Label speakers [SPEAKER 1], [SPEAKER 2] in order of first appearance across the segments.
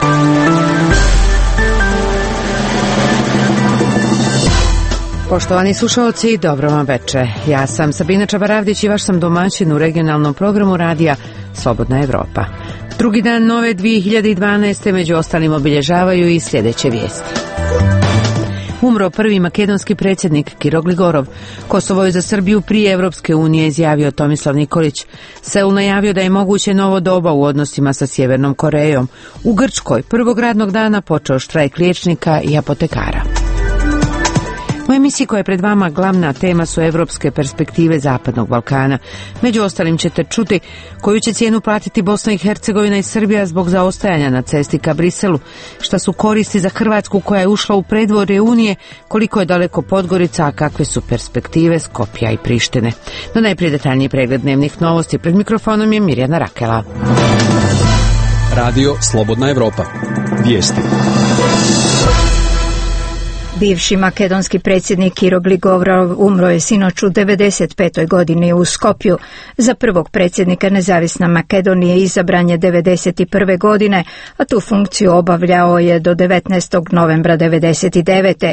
[SPEAKER 1] Poštovani slušalci, dobro vam veče. Ja sam Sabina Čabaravdić i vaš sam domaćin u regionalnom programu radija Slobodna Evropa. Drugi dan nove 2012. među ostalim obilježavaju i sljedeće vijesti. Umro prvi makedonski predsjednik Kiro Gligorov. Kosovo je za Srbiju prije Evropske unije, izjavio Tomislav Nikolić. Seul najavio da je moguće novo doba u odnosima sa Sjevernom Korejom. U Grčkoj prvog radnog dana počeo štrajk liječnika i apotekara. U emisiji koja je pred vama glavna tema su evropske perspektive Zapadnog Balkana. Među ostalim ćete čuti koju će cijenu platiti Bosna i Hercegovina i Srbija zbog zaostajanja na cesti ka Briselu, šta su koristi za Hrvatsku koja je ušla u predvorje Unije, koliko je daleko Podgorica, a kakve su perspektive Skopja i Prištine. No najprije detaljniji pregled dnevnih novosti. Pred mikrofonom je Mirjana Rakela.
[SPEAKER 2] Radio Slobodna Evropa. Vijesti.
[SPEAKER 3] Bivši makedonski predsjednik Kiro Gligorov umro je sinoć u 95. godini u Skopju. Za prvog predsjednika nezavisne Makedonije izabran je 91. godine, a tu funkciju obavljao je do 19. novembra 99.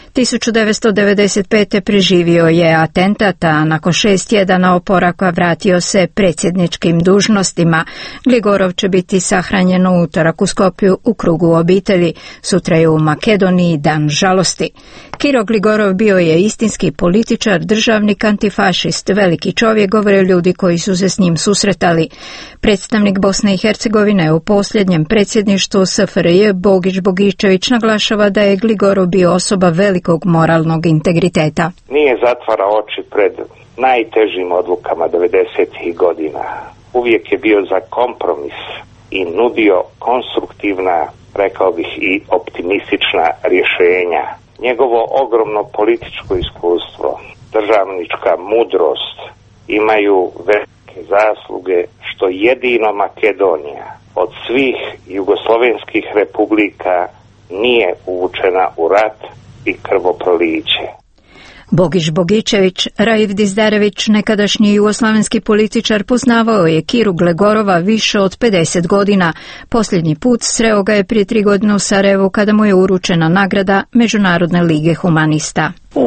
[SPEAKER 3] 1995. preživio je atentat, a nakon 6 tjedana oporavka vratio se predsjedničkim dužnostima. Gligorov će biti sahranjen u utorak u Skopju u krugu obitelji. Sutra je u Makedoniji dan žalosti. Kiro Gligorov bio je istinski političar, državnik, antifašist, veliki čovjek, govore ljudi koji su se s njim susretali. Predstavnik Bosne i Hercegovine u posljednjem predsjedništvu SFRJ Bogić Bogičević naglašava da je Gligorov bio osoba velikog moralnog integriteta.
[SPEAKER 4] Nije zatvarao oči pred najtežim odlukama 90. godina. Uvijek je bio za kompromis i nudio konstruktivna, rekao bih i optimistična rješenja. Njegovo ogromno političko iskustvo, državnička mudrost imaju velike zasluge što jedino Makedonija od svih jugoslovenskih republika nije uvučena u rat i krvoproliće.
[SPEAKER 3] Bogić Bogičević, Raif Dizdarević, nekadašnji jugoslavenski političar, poznavao je Kiru Gligorova više od 50 godina. Posljednji put sreo ga je prije 3 godine u Sarajevu kada mu je uručena nagrada Međunarodne lige humanista.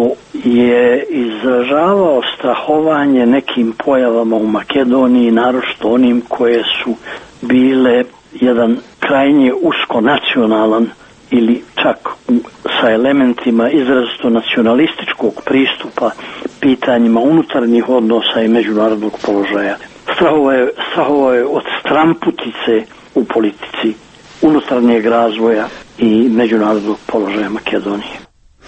[SPEAKER 5] Je izražavao strahovanje nekim pojavama u Makedoniji, naročito onim koje su bile jedan krajnje uskonacionalan ili čak sa elementima izrazito nacionalističkog pristupa pitanjima unutarnjih odnosa i međunarodnog položaja. Strahovao je od stramputice u politici, unutarnjeg razvoja i međunarodnog položaja Makedonije.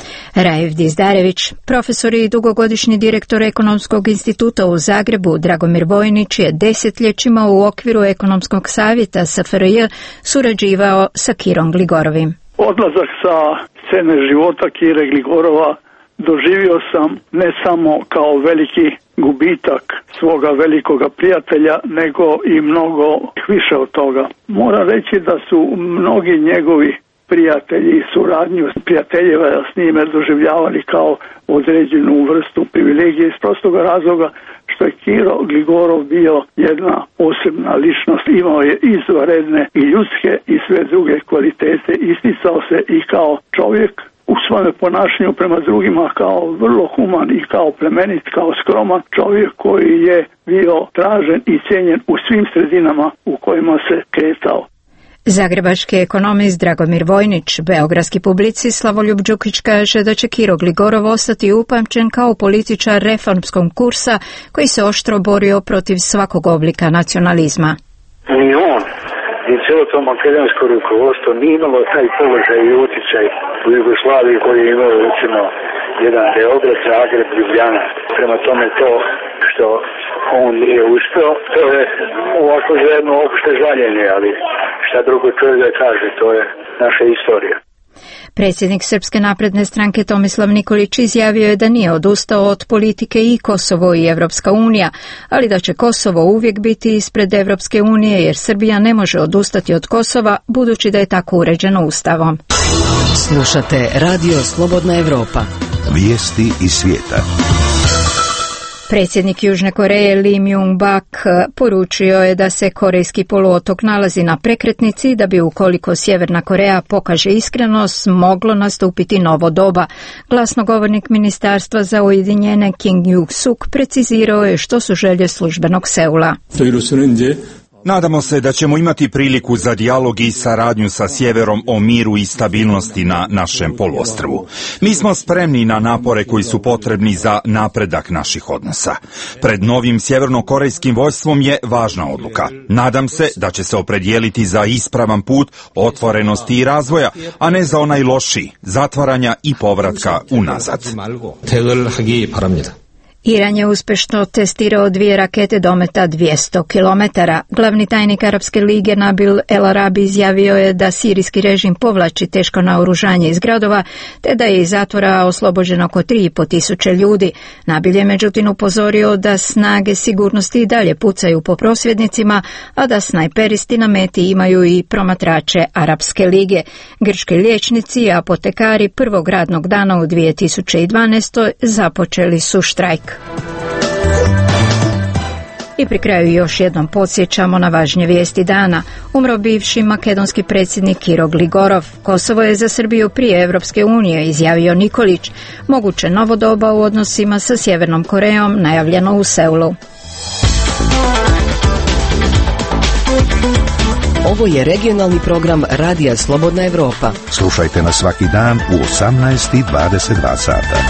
[SPEAKER 3] Raif Dizdarević, profesor i dugogodišnji direktor Ekonomskog instituta u Zagrebu, Dragomir Vojnić, je desetljećima u okviru Ekonomskog savjeta SFRJ surađivao sa Kirom Gligorovim.
[SPEAKER 6] Odlazak sa scene života Kire Gligorova doživio sam ne samo kao veliki gubitak svoga velikoga prijatelja, nego i mnogo više od toga. Moram reći da su mnogi njegovi prijatelji i suradnju prijateljeva s njime doživljavali kao određenu vrstu privilegije iz prostoga razloga što je Kiro Gligorov bio jedna posebna ličnost, imao je izvanredne i ljudske i sve druge kvalitete, isticao se i kao čovjek u svome ponašanju prema drugima kao vrlo human i kao plemenit, kao skroman čovjek koji je bio tražen i cijenjen u svim sredinama u kojima se kretao.
[SPEAKER 3] Zagrebački ekonomist Dragomir Vojnić, beogradski publicist Slavoljub Đukić kaže da će Kiro Gligorov ostati upamćen kao političar reformskog kursa koji se oštro borio protiv svakog oblika nacionalizma.
[SPEAKER 7] Ni on, ni cijelo to makedonsko rukovodstvo nije imalo taj položaj i utjecaj u Jugoslaviji koji je imao recimo jedan Beograd, Zagreb, Ljubljana. Prema tome to što on nije uspio, to je ovako za jedno opšte žaljenje, ali šta drugo čovjek da kaže, to je naša istorija.
[SPEAKER 3] Predsjednik Srpske napredne stranke Tomislav Nikolić izjavio je da nije odustao od politike i Kosovo i Evropska unija, ali da će Kosovo uvijek biti ispred Evropske unije jer Srbija ne može odustati od Kosova budući da je tako uređeno Ustavom.
[SPEAKER 1] Slušate Radio Slobodna Evropa.
[SPEAKER 8] Vijesti iz svijeta.
[SPEAKER 3] Predsjednik Južne Koreje Lee Myung-bak poručio je da se korejski poluotok nalazi na prekretnici da bi ukoliko Sjeverna Koreja pokaže iskrenost moglo nastupiti novo doba. Glasnogovornik Ministarstva za ujedinjene Kim Yuk-suk precizirao je što su želje službenog Seula.
[SPEAKER 8] Nadamo se da ćemo imati priliku za dijalog i saradnju sa sjeverom o miru i stabilnosti na našem poluostrvu. Mi smo spremni na napore koji su potrebni za napredak naših odnosa. Pred novim sjevernokorejskim vojstvom je važna odluka. Nadam se da će se opredijeliti za ispravan put otvorenosti i razvoja, a ne za onaj loši, zatvaranja i povratka unazad.
[SPEAKER 3] Iran je uspješno testirao 2 rakete dometa 200 km. Glavni tajnik Arapske lige Nabil El Arabi izjavio je da sirijski režim povlači teško naoružanje iz gradova, te da je iz zatvora oslobođeno oko 3.500 ljudi. Nabil je međutim upozorio da snage sigurnosti i dalje pucaju po prosvjednicima, a da snajperisti na meti imaju i promatrače Arapske lige. Grčki liječnici i apotekari prvog radnog dana u 2012. započeli su štrajk. I pri kraju još jednom podsjećamo na važnije vijesti dana. Umro bivši makedonski predsjednik Kiro Gligorov. Kosovo je za Srbiju prije Evropske unije, izjavio Nikolić. Moguće novo doba u odnosima sa Sjevernom Korejom najavljeno u Seulu.
[SPEAKER 9] Ovo je regionalni program Radija Slobodna Evropa.
[SPEAKER 10] Slušajte nas svaki dan u 18:22 sata.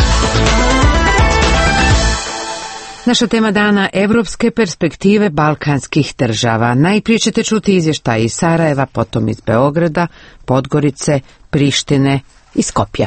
[SPEAKER 1] Naša tema dana – evropske perspektive balkanskih država. Najprije ćete čuti izvještaj iz Sarajeva, potom iz Beograda, Podgorice, Prištine i Skopja.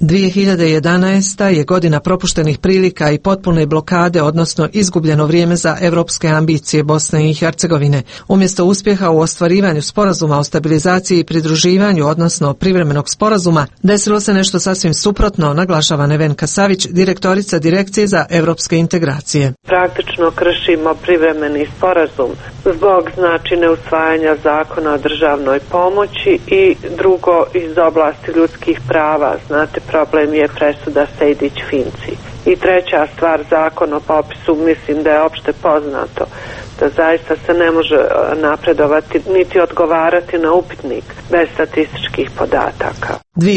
[SPEAKER 11] 2011. je godina propuštenih prilika i potpune blokade, odnosno izgubljeno vrijeme za evropske ambicije Bosne i Hercegovine. Umjesto uspjeha u ostvarivanju sporazuma o stabilizaciji i pridruživanju, odnosno privremenog sporazuma, desilo se nešto sasvim suprotno, naglašava Nevenka Savić, direktorica Direkcije za evropske integracije.
[SPEAKER 12] Praktično kršimo privremeni sporazum zbog neusvajanja zakona o državnoj pomoći i drugo iz oblasti ljudskih prava. Znate, problem je presuda Sejdić-Finci. I treća stvar, zakon o popisu, mislim da je opšte poznato da zaista se ne može napredovati niti odgovarati na upitnik bez statističkih podataka.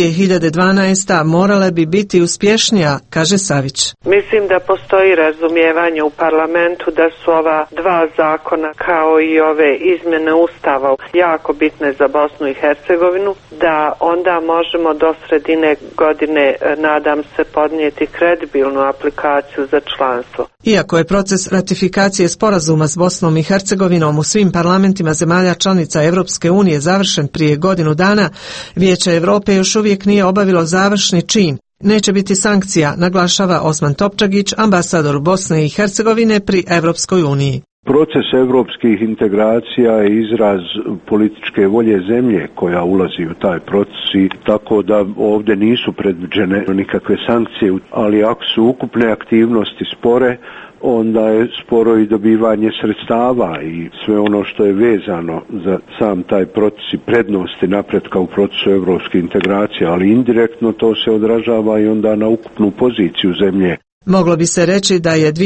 [SPEAKER 11] 2012. morale bi biti uspješnija, kaže Savić.
[SPEAKER 12] Mislim da postoji razumijevanje u parlamentu da su ova dva zakona kao i ove izmjene Ustava jako bitne za Bosnu i Hercegovinu, da onda možemo do sredine godine, nadam se, podnijeti kredibilnu aplikaciju za članstvo.
[SPEAKER 11] Iako je proces ratifikacije sporazuma s Bosnom i Hercegovinom u svim parlamentima zemalja članica Evropske unije završen prije godinu dana, Vijeće Europe još uvijek nije obavilo završni čin. Neće biti sankcija, naglašava Osman Topčagić, ambasador Bosne i Hercegovine pri Evropskoj uniji.
[SPEAKER 13] Proces evropskih integracija je izraz političke volje zemlje koja ulazi u taj proces i tako da ovdje nisu predviđene nikakve sankcije, ali ako su ukupne aktivnosti spore, onda je sporo i dobivanje sredstava i sve ono što je vezano za sam taj proces i prednosti napretka u procesu evropske integracije, ali indirektno to se odražava i onda na ukupnu poziciju zemlje.
[SPEAKER 11] Moglo bi se reći da je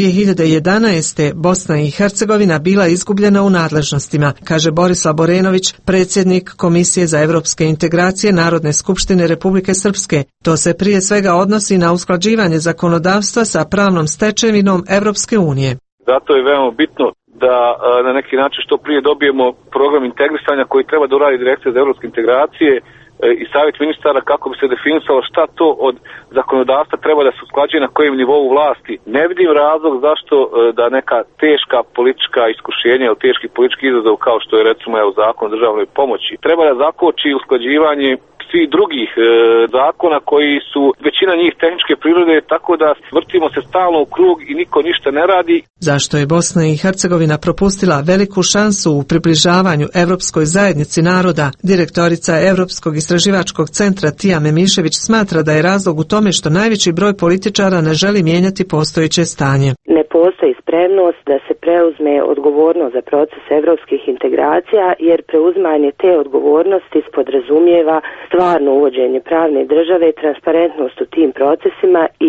[SPEAKER 11] 2011. Bosna i Hercegovina bila izgubljena u nadležnostima, kaže Borislav Borenović, predsjednik Komisije za evropske integracije Narodne skupštine Republike Srpske. To se prije svega odnosi na usklađivanje zakonodavstva sa pravnom stečevinom Evropske unije.
[SPEAKER 14] Zato je veoma bitno da na neki način što prije dobijemo program integrisanja koji treba da uradi Direkcija za evropske integracije i savjet ministara kako bi se definisalo šta to od zakonodavstva treba da se usklađuje na kojem nivou vlasti. Ne vidim razlog zašto da neka teška politička iskušenja ili teški politički izazov kao što je recimo zakon o državnoj pomoći treba da zakoči usklađivanje svih drugih zakona koji su većina njih tehničke prirode, tako da vrtimo se stalno u krug i niko ništa ne radi.
[SPEAKER 11] Zašto je Bosna i Hercegovina propustila veliku šansu u približavanju Evropskoj zajednici naroda, direktorica Europskog istraživačkog centra Tija Memišević smatra da je razlog u tome što najveći broj političara ne želi mijenjati postojeće stanje.
[SPEAKER 15] Ne postoji spremnost da se preuzme odgovornost za proces evropskih integracija, jer preuzimanje te odgovornosti podrazumijeva stvarno uvođenje pravne države, transparentnost u tim procesima i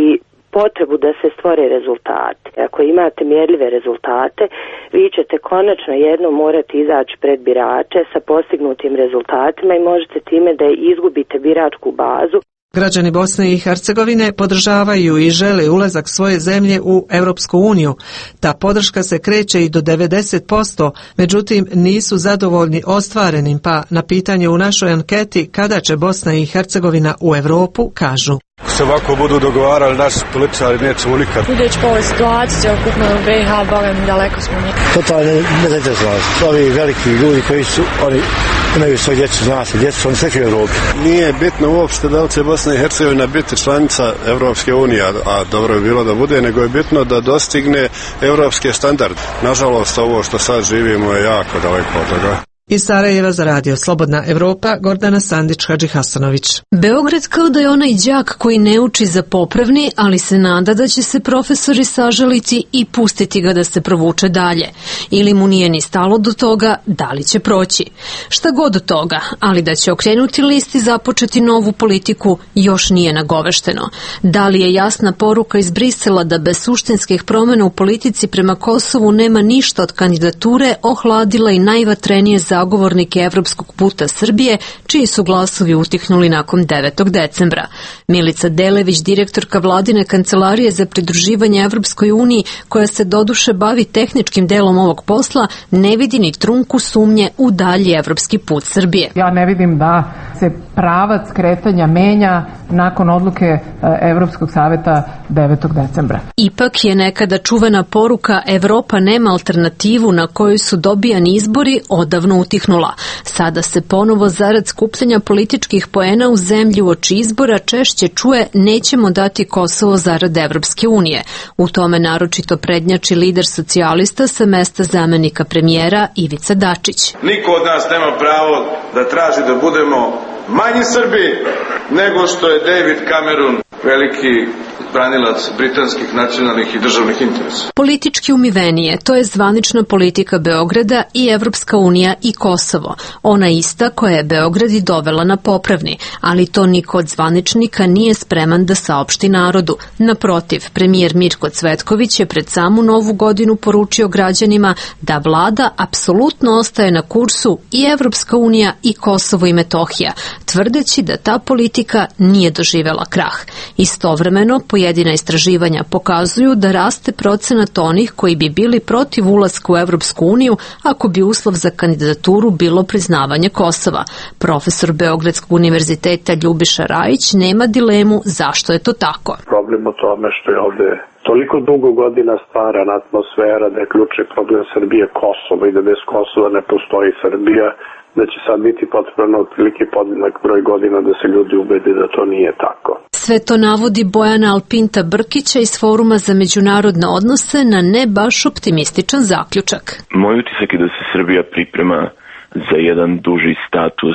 [SPEAKER 15] potrebu da se stvore rezultate. Ako imate mjerljive rezultate, vi ćete konačno jednom morati izaći pred birače sa postignutim rezultatima i možete time da izgubite biračku bazu.
[SPEAKER 11] Građani Bosne i Hercegovine podržavaju i žele ulazak svoje zemlje u Europsku uniju. Ta podrška se kreće i do 90%, međutim nisu zadovoljni ostvarenim, pa na pitanje u našoj anketi kada će Bosna i Hercegovina u Europu kažu:
[SPEAKER 16] ako se ovako budu dogovarali naši političari, nećemo nikad.
[SPEAKER 17] Sudeći po ovoj situaciji, ukupno u BiH, bogam, daleko smo nikad.
[SPEAKER 18] Totalno nezainteresovani. Ovi veliki ljudi koji su, oni imaju svoje djecu, zna se, djecu, oni sve u Europi.
[SPEAKER 16] Nije bitno uopšte da li će Bosna i Hercegovina biti članica Evropske unije, a dobro je bilo da bude, nego je bitno da dostigne evropske standarde. Nažalost, ovo što sad živimo je jako daleko od toga.
[SPEAKER 11] Iz Sarajeva za radio Slobodna Evropa, Gordana Sandić-Hadžihasanović.
[SPEAKER 19] Beograd kao da je onaj đak koji ne uči za popravni, ali se nada da će se profesori sažaliti i pustiti ga da se provuče dalje. Ili mu nije ni stalo do toga, da li će proći. Šta god od toga, ali da će okrenuti list i započeti novu politiku još nije nagovešteno. Da li je jasna poruka iz Brisela da bez suštinskih promjena u politici prema Kosovu nema ništa od kandidature, ohladila i najvatrenije zagovornike evropskog puta Srbije, čiji su glasovi utihnuli nakon 9. decembra. Milica Delević, direktorka vladine kancelarije za pridruživanje Evropskoj uniji, koja se doduše bavi tehničkim delom ovog posla, ne vidi ni trunku sumnje u dalji evropski put Srbije.
[SPEAKER 20] Ja ne vidim da se pravac kretanja menja nakon odluke Evropskog saveta 9. decembra.
[SPEAKER 19] Ipak je nekada čuvena poruka Evropa nema alternativu na kojoj su dobijani izbori odavno utihnula. Sada se ponovo zarad skupljanja političkih poena u zemlji uoči izbora češće čuje nećemo dati Kosovo zarad Evropske unije. U tome naročito prednjači lider socijalista sa mesta zamenika premijera Ivica Dačić.
[SPEAKER 21] Niko od nas nema pravo da traži da budemo manji Srbi nego što je David Cameron, veliki branilac britanskih nacionalnih i državnih interesa.
[SPEAKER 19] Politički umivenije, to je zvanična politika Beograda i Evropska unija i Kosovo. Ona ista koja je Beograd i dovela na popravni, ali to niko od zvaničnika nije spreman da saopšti narodu. Naprotiv, premijer Mirko Cvetković je pred samu novu godinu poručio građanima da vlada apsolutno ostaje na kursu i Evropska unija i Kosovo i Metohija, tvrdeći da ta politika nije doživela krah. Istovremeno, pojedina istraživanja pokazuju da raste procenat onih koji bi bili protiv ulaska u Evropsku uniju ako bi uslov za kandidaturu bilo priznavanje Kosova. Profesor Beogradskog univerziteta Ljubiša Rajić nema dilemu zašto je to tako.
[SPEAKER 22] Problem u tome što je ovde toliko dugo godina stvarana atmosfera da je ključni problem Srbije Kosovo i da bez Kosova ne postoji Srbija, da će sad biti potrebno otprilike podjednak broj godina da se ljudi ubede da to nije tako.
[SPEAKER 19] Sve to navodi Bojana Alpinta Brkića iz Foruma za međunarodne odnose na ne baš optimističan zaključak.
[SPEAKER 23] Moj utisak je da se Srbija priprema za jedan duži status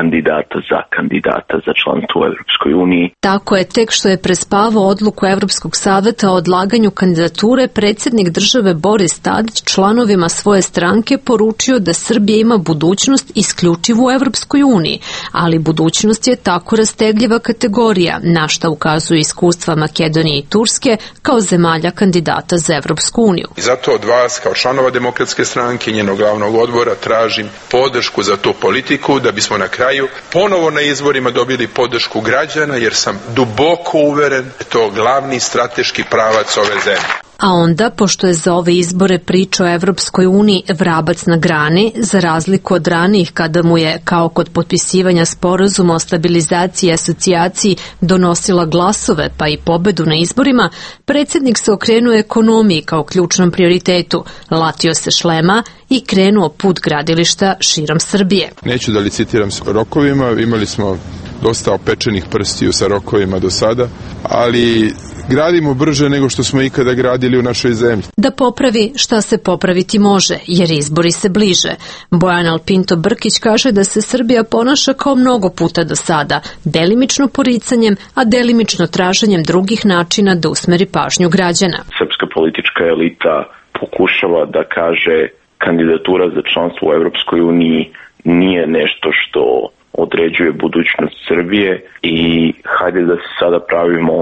[SPEAKER 23] kandidata za članstvo u Evropskoj uniji.
[SPEAKER 19] Tako je, tek što je prespavao odluku Evropskog saveta o odlaganju kandidature, predsjednik države Boris Tadić članovima svoje stranke poručio da Srbija ima budućnost isključivo u Evropskoj uniji, ali budućnost je tako rastegljiva kategorija, na šta ukazuju iskustva Makedonije i Turske kao zemalja kandidata za Evropsku uniju.
[SPEAKER 24] I zato od vas, kao članova Demokratske stranke i njenog glavnog odbora, tražim podršku za tu politiku, da bismo na kraju ponovo na izborima dobili podršku građana, jer sam duboko uveren da je to glavni strateški pravac ove zemlje.
[SPEAKER 19] A onda, pošto je za ove izbore priča o Evropskoj uniji vrabac na grani, za razliku od ranijih kada mu je, kao kod potpisivanja sporazuma o stabilizaciji i asocijaciji, donosila glasove pa i pobedu na izborima, predsjednik se okrenuo ekonomiji kao ključnom prioritetu, latio se šlema i krenuo put gradilišta širom Srbije.
[SPEAKER 24] Neću da licitiram s rokovima, imali smo dosta opečenih prstiju sa rokovima do sada, ali gradimo brže nego što smo ikada gradili u našoj zemlji.
[SPEAKER 19] Da popravi šta se popraviti može, jer izbori se bliže. Bojan Alpinto Brkić kaže da se Srbija ponaša kao mnogo puta do sada, delimično poricanjem, a delimično traženjem drugih načina da usmeri pažnju građana.
[SPEAKER 23] Srpska politička elita pokušava da kaže kandidatura za članstvo u Evropskoj uniji nije nešto što određuje budućnost Srbije i hajde da se sada pravimo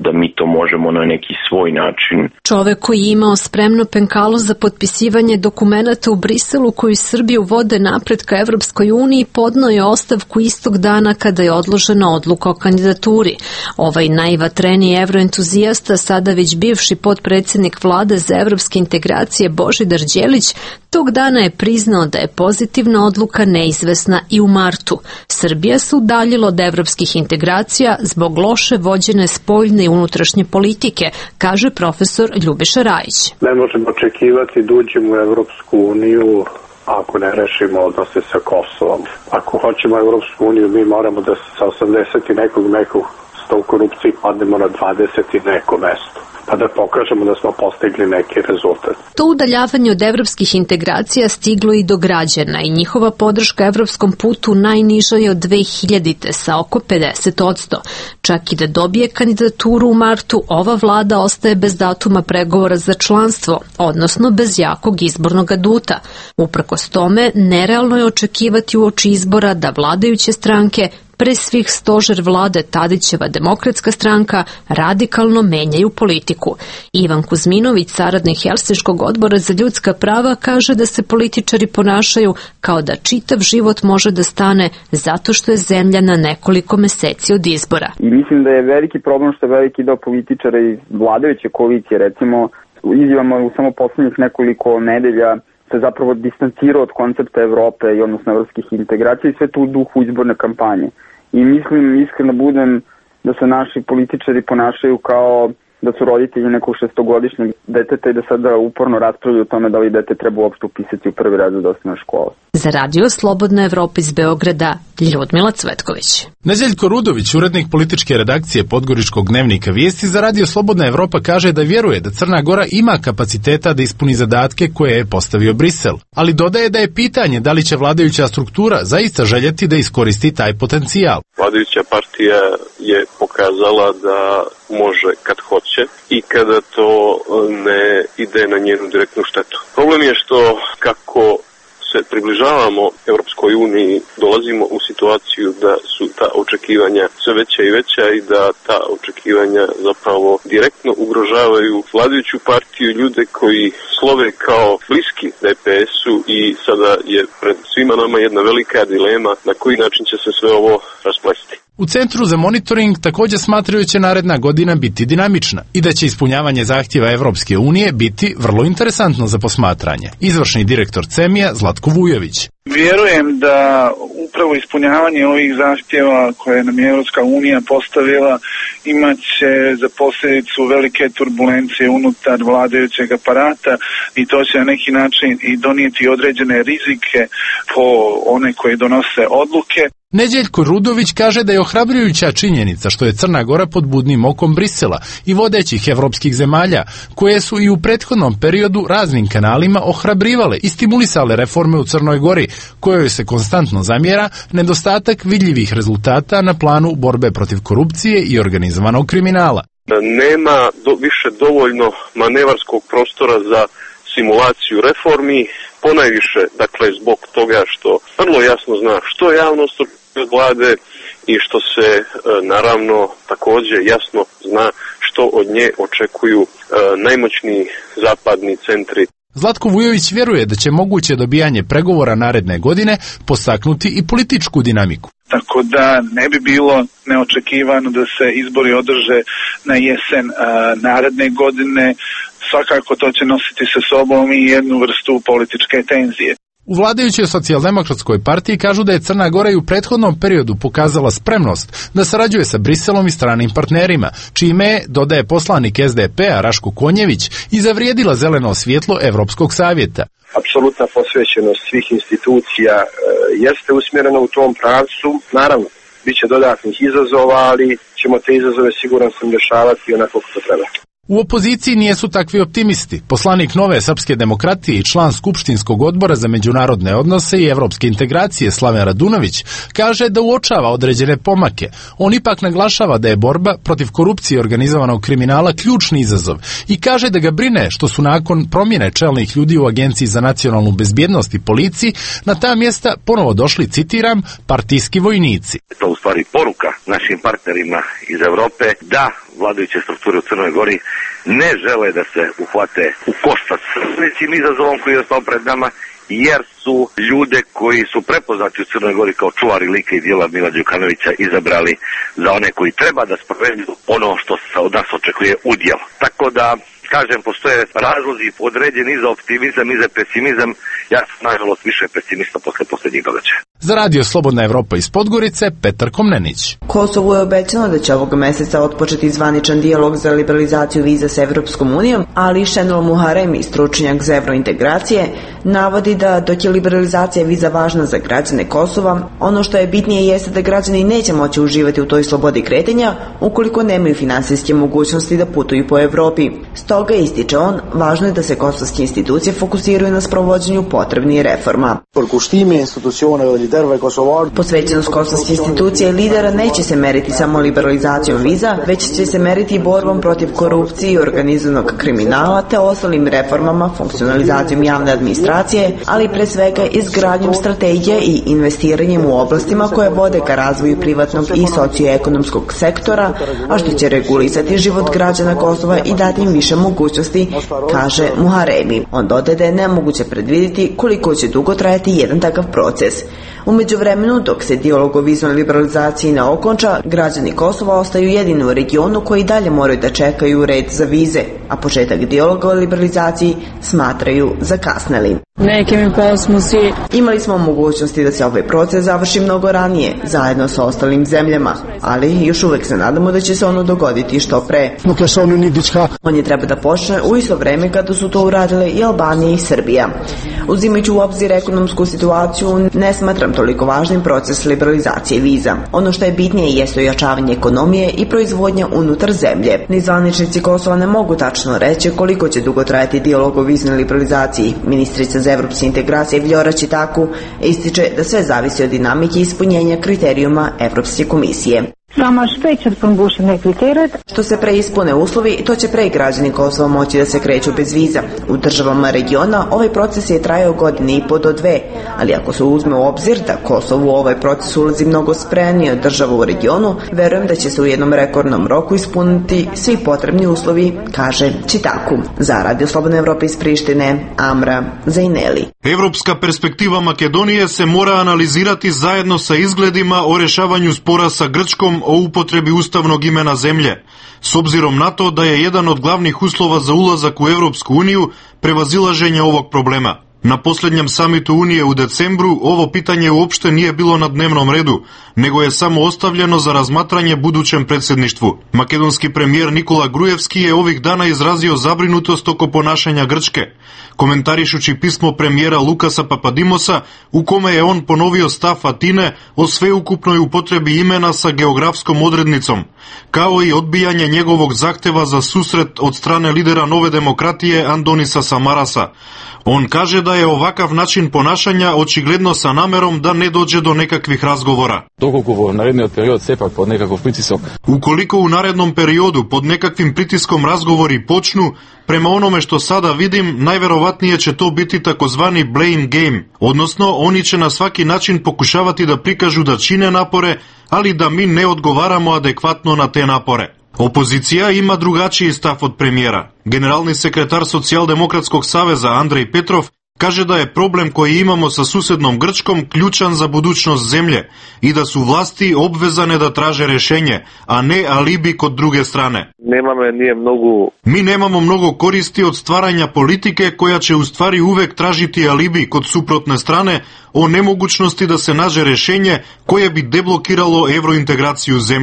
[SPEAKER 23] da mi to možemo na neki svoj način.
[SPEAKER 19] Čovek koji je imao spremno penkalo za potpisivanje dokumenata u Briselu koji Srbiju vode napred ka Evropskoj uniji podneo je ostavku istog dana kada je odložena odluka o kandidaturi. Ovaj najvatreniji evroentuzijasta, sada već bivši potpredsjednik vlade za evropske integracije Božidar Đelić, tog dana je priznao da je pozitivna odluka neizvesna i u martu. Srbija se udaljila od evropskih integracija zbog loše vođene spoljne i unutrašnje politike, kaže profesor Ljubiša Rajić.
[SPEAKER 22] Ne možemo očekivati da uđemo u Evropsku uniju ako ne rešimo odnose sa Kosovom. Ako hoćemo Evropsku uniju, mi moramo da sa 80 i nekog sto korupciji padnemo na 20 i neko mesto, pa da pokažemo da smo postigli neki rezultat.
[SPEAKER 19] To udaljavanje od evropskih integracija stiglo i do građana i njihova podrška evropskom putu najniža je od 2000-te sa oko 50%. Čak i da dobije kandidaturu u martu, ova vlada ostaje bez datuma pregovora za članstvo, odnosno bez jakog izbornog aduta. Uprkos tome, nerealno je očekivati uoči izbora da vladajuće stranke, pre svih stožer vlade Tadićeva Demokratska stranka, radikalno menjaju politiku. Ivan Kuzminović, saradnik Helsinškog odbora za ljudska prava, kaže da se političari ponašaju kao da čitav život može da stane zato što je zemlja na nekoliko meseci od izbora.
[SPEAKER 2] I mislim da je veliki problem što je veliki deo političara iz vladajuće koalicije, recimo, izjavama u samo poslednjih nekoliko nedelja se zapravo distancirao od koncepta Evrope i odnosno evropskih integracija i sve to u duhu izborne kampanje. I mislim, iskreno budem, da se naši političari ponašaju kao da su roditelji nekog 6-godišnjeg deteta i da sada uporno raspravljaju o tome da li dete treba uopšte upisati u prvi razred osnovne škole.
[SPEAKER 19] Za Radio Slobodna Evropa iz Beograda, Ljudmila Cvetković.
[SPEAKER 4] Neđeljko Rudović, urednik političke redakcije Podgoričkog dnevnika Vijesti, za Radio Slobodna Evropa kaže da vjeruje da Crna Gora ima kapaciteta da ispuni zadatke koje je postavio Brisel, ali dodaje da je pitanje da li će vladajuća struktura zaista željeti da iskoristi taj potencijal.
[SPEAKER 5] Vladajuća partija je pokazala da može kad hoće i kada to ne ide na njenu direktnu štetu. Problem je što kako se približavamo Europskoj uniji, dolazimo u situaciju da su ta očekivanja sve veća i veća i da ta očekivanja zapravo direktno ugrožavaju vladajuću partiju, ljude koji slove kao bliski DPS-u i sada je pred svima nama jedna velika dilema na koji način će se sve ovo rasplesti.
[SPEAKER 4] U Centru za monitoring također smatraju će naredna godina biti dinamična i da će ispunjavanje zahtjeva Evropske unije biti vrlo interesantno za posmatranje. Izvršni direktor CEMIA Zlatko Vujović.
[SPEAKER 6] Vjerujem da upravo ispunjavanje ovih zahtjeva koje nam je Evropska unija postavila imaće za posljedicu velike turbulencije unutar vladajućeg aparata i to će na neki način i donijeti određene rizike po one koji donose odluke.
[SPEAKER 4] Neđeljko Rudović kaže da je ohrabrujuća činjenica što je Crna Gora pod budnim okom Brisela i vodećih evropskih zemalja, koje su i u prethodnom periodu raznim kanalima ohrabrivale i stimulisale reforme u Crnoj Gori, kojoj se konstantno zamjera nedostatak vidljivih rezultata na planu borbe protiv korupcije i organizovanog kriminala.
[SPEAKER 5] Nema više dovoljno manevarskog prostora za simulaciju reformi, ponajviše, dakle, zbog toga što vrlo jasno zna što javnost od vlade i što se naravno također jasno zna što od nje očekuju najmoćniji zapadni centri.
[SPEAKER 4] Zlatko Vujović vjeruje da će moguće dobijanje pregovora naredne godine postaknuti i političku dinamiku.
[SPEAKER 6] Tako da ne bi bilo neočekivano da se izbori održe na jesen naredne godine. Svakako to će nositi sa sobom i jednu vrstu političke tenzije.
[SPEAKER 4] U vladajućoj socijaldemokratskoj partiji kažu da je Crna Gora i u prethodnom periodu pokazala spremnost da sarađuje sa Briselom i stranim partnerima, čime je, dodaje poslanik SDP-a Raško Konjević, i zavrijedila zeleno svjetlo Evropskog savjeta.
[SPEAKER 25] Apsolutna posvećenost svih institucija jeste usmjerena u tom pravcu. Naravno, bit će dodatnih izazova, ali ćemo te izazove siguran sam rješavati onako kako treba.
[SPEAKER 4] U opoziciji nijesu takvi optimisti. Poslanik Nove srpske demokratije i član Skupštinskog odbora za međunarodne odnose i evropske integracije Slaven Radunović kaže da uočava određene pomake. On ipak naglašava da je borba protiv korupcije i organizovanog kriminala ključni izazov i kaže da ga brine što su nakon promjene čelnih ljudi u Agenciji za nacionalnu bezbjednost i policiji na ta mjesta ponovo došli, citiram, partijski vojnici.
[SPEAKER 3] To u stvari poruka našim partnerima iz Evrope da vladajuće strukture u Crnoj Gori ne žele da se uhvate u koštac s većim izazovom koji je ostao pred nama, jer su ljude koji su prepoznati u Crnoj Gori kao čuvari lika i djela Mila Đukanovića izabrali za one koji treba da sprovedu ono što se od nas očekuje udjel. Tako da, kažem, postoje razlozi određeni i za optimizam i za pesimizam. Ja sam nažalost više pesimista posle posljednjih događaja.
[SPEAKER 4] Za Radio Slobodna Evropa iz Podgorice, Petar Komnenić.
[SPEAKER 7] Kosovo je obećano da će ovog meseca otpočeti zvaničan dijalog za liberalizaciju viza s Evropskom unijom, ali Šenol Muharemi, stručnjak za evrointegracije, navodi da dok je liberalizacija viza važna za građane Kosova, ono što je bitnije jeste da građani neće moći uživati u toj slobodi kretanja ukoliko nemaju finansijske mogućnosti da putuju po Evropi. Stoga, ističe on, važno je da se kosovske institucije fokusiraju na sprovođenju potrebnih reforma. Posvećenost kosovske institucije i lidera neće se meriti samo liberalizacijom viza, već će se meriti borbom protiv korupcije i organizovanog kriminala te ostalim reformama, funkcionalizacijom javne administracije, ali pre svega izgradnjom strategije i investiranjem u oblastima koje vode ka razvoju privatnog i socioekonomskog sektora, a što će regulisati život građana Kosova i dati im više mogućnosti, kaže Muharemi. On dodaje da je nemoguće predvidjeti koliko će dugo trajati jedan takav proces. U međuvremenu, dok se dijalog o viznoj liberalizaciji ne okonča, građani Kosova ostaju jedini u regionu koji dalje moraju da čekaju red za vize, a početak dijaloga o liberalizaciji smatraju zakasnelim. Imali smo mogućnosti da se ovaj proces završi mnogo ranije, zajedno sa ostalim zemljama, ali još uvek se nadamo da će se ono dogoditi što pre. On je treba da počne u isto vreme kada su to uradile i Albanija i Srbija. Uzimajući u obzir ekonomsku situaciju, ne smatram toliko važnim proces liberalizacije viza. Ono što je bitnije jeste ojačavanje ekonomije i proizvodnja unutar zemlje. Ni zvaničnici Kosova ne mogu tačno reći koliko će dugo trajati dijalog o viznoj liberalizaciji. Ministrica za evropske integracije Vljora Čitaku ističe da sve zavisi od dinamike i ispunjenja kriterijuma Evropske komisije. Što se pre ispune uslovi, to će pre građani Kosova moći da se kreću bez viza. U državama regiona ovaj proces je trajao 1.5 godine do 2, ali ako se uzme u obzir da Kosovo u ovaj proces ulazi mnogo spremnije od država u regionu, verujem da će se u jednom rekordnom roku ispuniti svi potrebni uslovi, kaže Čitaku. Za Radio Slobodna Evropa iz Prištine, Amra Zajneli.
[SPEAKER 8] Evropska perspektiva Makedonije se mora analizirati zajedno sa izgledima o rešavanju spora sa Grčkom o upotrebi ustavnog imena zemlje, s obzirom na to da je jedan od glavnih uslova za ulazak u Evropsku uniju prevazilaženje ovog problema. Na posljednjem samitu Unije u decembru ovo pitanje uopšte nije bilo na dnevnom redu, nego je samo ostavljeno za razmatranje budućem predsjedništvu. Makedonski premijer Nikola Grujevski je ovih dana izrazio zabrinutost oko ponašanja Grčke, komentarišući pismo premijera Lukasa Papadimosa u kome je on ponovio stav Atine o sveukupnoj upotrebi imena sa geografskom odrednicom, kao i odbijanje njegovog zahteva za susret od strane lidera Nove demokratije Andonisa Samarasa. On kaže da je ovakav način ponašanja očigledno sa namerom da ne dođe do nekakvih razgovora. Ukoliko u narednom periodu pod nekakvim pritiskom razgovori počnu, prema onome što sada vidim, najverovatnije će to biti takozvani blame game, odnosno oni će na svaki način pokušavati da prikažu da čine napore, ali da mi ne odgovaramo adekvatno na te napore. Opozicija ima drugačiji stav od premijera. Generalni sekretar Socijaldemokratskog saveza Andrej Petrov kaže da je problem koji imamo sa susednom Grčkom ključan za budućnost zemlje i da su vlasti obvezane da traže rešenje, a ne alibi kod druge strane. Mi nemamo mnogo koristi od stvaranja politike koja će u stvari uvek tražiti alibi kod suprotne strane o nemogućnosti da se nađe rešenje koje bi deblokiralo evrointegraciju zemlje.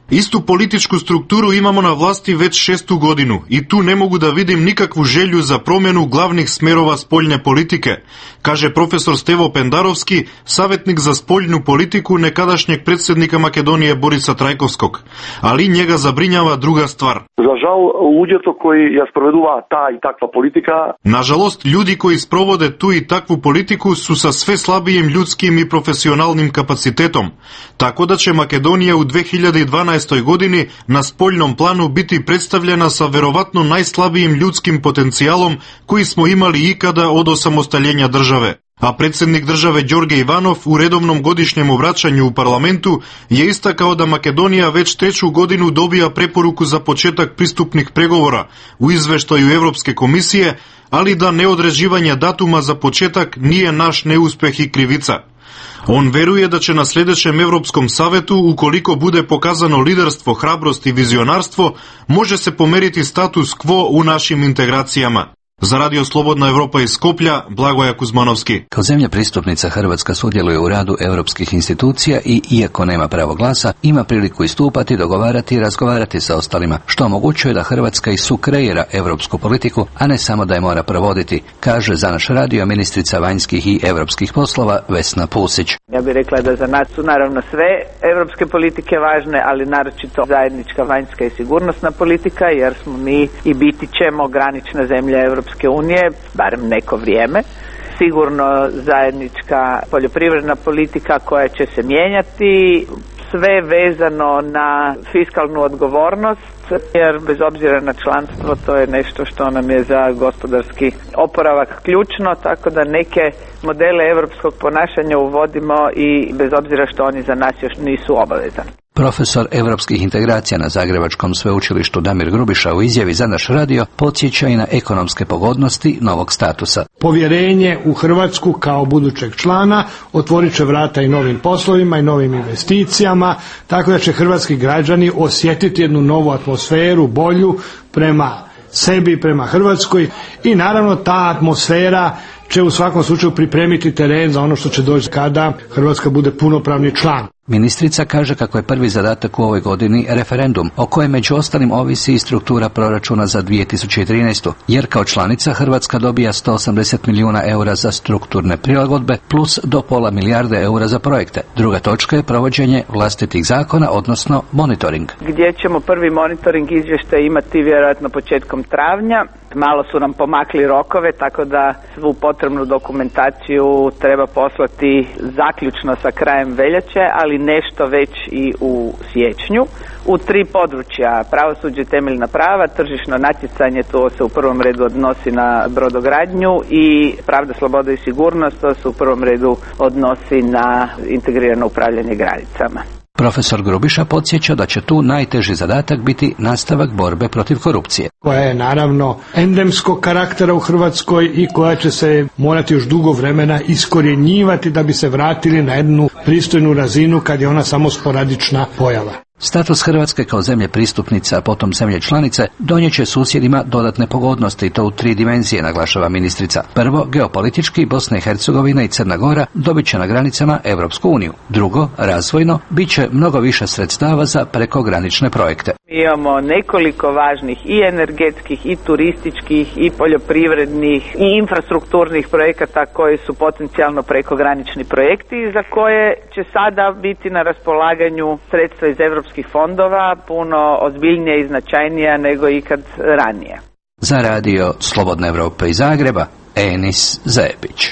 [SPEAKER 8] Istu političku strukturu imamo na vlasti već 6. godinu i tu ne mogu da vidim nikakvu želju za promjenu glavnih smerova spoljne politike, kaže profesor Stevo Pendarovski, savjetnik za spoljnu politiku nekadašnjeg predsjednika Makedonije Borisa Trajkovskog. Ali njega zabrinjava druga stvar.
[SPEAKER 1] Za žal, ljudje koji sproveduva ta i takva politika.
[SPEAKER 8] Nažalost, ljudi koji sprovode tu i takvu politiku su sa sve slabijim ljudskim i profesionalnim kapacitetom, tako da će Makedonija u 2012. godini na spoljnom planu biti predstavljena sa verovatno najslabijim ljudskim potencijalom koji smo imali ikada od osamostaljenja države. A predsjednik države Đorđe Ivanov u redovnom godišnjem obraćanju u parlamentu je istakao da Makedonija već 3. godinu dobija preporuku za početak pristupnih pregovora u izveštaju Europske komisije, ali da neodređivanje datuma za početak nije naš neuspeh i krivica. On veruje da će na sljedećem Europskom savetu, ukoliko bude pokazano liderstvo, hrabrost i vizionarstvo, može se pomeriti status quo u našim integracijama. Za Radio Slobodna Evropa iz Skoplja, Blagoja Kuzmanovski.
[SPEAKER 9] Kao zemlja pristupnica Hrvatska sudjeluje u radu europskih institucija i, iako nema pravo glasa, ima priliku istupati, dogovarati i razgovarati sa ostalima, što omogućuje da Hrvatska i sukreira europsku politiku, a ne samo da je mora provoditi, kaže za naš radio ministrica vanjskih i europskih poslova Vesna Pusić.
[SPEAKER 10] Ja bih rekla da za nas su naravno sve europske politike važne, ali naročito zajednička vanjska i sigurnosna politika, jer smo mi i biti ćemo granična zemlja Europske unije, barem neko vrijeme. Sigurno zajednička poljoprivredna politika koja će se mijenjati, sve vezano na fiskalnu odgovornost, jer bez obzira na članstvo to je nešto što nam je za gospodarski oporavak ključno, tako da neke modele europskog ponašanja uvodimo i bez obzira što oni za nas još nisu obavezani.
[SPEAKER 9] Profesor europskih integracija na Zagrebačkom sveučilištu Damir Grubiša u izjavi za naš radio podsjeća i na ekonomske pogodnosti novog statusa.
[SPEAKER 12] Povjerenje u Hrvatsku kao budućeg člana otvorit će vrata i novim poslovima i novim investicijama, tako da će hrvatski građani osjetiti jednu novu atmosferu, bolju prema sebi, prema Hrvatskoj i naravno ta atmosfera će u svakom slučaju pripremiti teren za ono što će doći kada Hrvatska bude punopravni član.
[SPEAKER 9] Ministrica kaže kako je prvi zadatak u ovoj godini referendum, o kojem među ostalim ovisi i struktura proračuna za 2013. Jer kao članica Hrvatska dobija 180 milijuna eura za strukturne prilagodbe plus do pola milijarde eura za projekte. Druga točka je provođenje vlastitih zakona, odnosno monitoring.
[SPEAKER 10] Gdje ćemo prvi monitoring izvještaj imati vjerojatno početkom travnja. Malo su nam pomakli rokove, tako da svu potrebnu dokumentaciju treba poslati zaključno sa krajem veljače, ali nešto već i u siječnju. U 3 područja, pravosuđe, temeljna prava, tržišno natjecanje, to se u prvom redu odnosi na brodogradnju, i pravda, sloboda i sigurnost, to se u prvom redu odnosi na integrirano upravljanje granicama.
[SPEAKER 9] Profesor Grubiša podsjeća da će tu najteži zadatak biti nastavak borbe protiv korupcije.
[SPEAKER 12] Koja je naravno endemskog karaktera u Hrvatskoj i koja će se morati još dugo vremena iskorjenjivati da bi se vratili na jednu pristojnu razinu kad je ona samo sporadična pojava.
[SPEAKER 9] Status Hrvatske kao zemlje pristupnica, a potom zemlje članice, donijet će susjedima dodatne pogodnosti i to u 3 dimenzije, naglašava ministrica. Prvo, geopolitički, Bosna i Hercegovina i Crna Gora dobit će na granicama Europsku uniju. Drugo, razvojno, bit će mnogo više sredstava za prekogranične projekte.
[SPEAKER 10] Imamo nekoliko važnih i energetskih, i turističkih, i poljoprivrednih, i infrastrukturnih projekata koji su potencijalno prekogranični projekti, za koje će sada biti na raspolaganju sredstva iz europskih fondova, puno ozbiljnije i značajnija nego ikad ranije.
[SPEAKER 9] Za radio Slobodna Evropa iz Zagreba, Enis Zepić.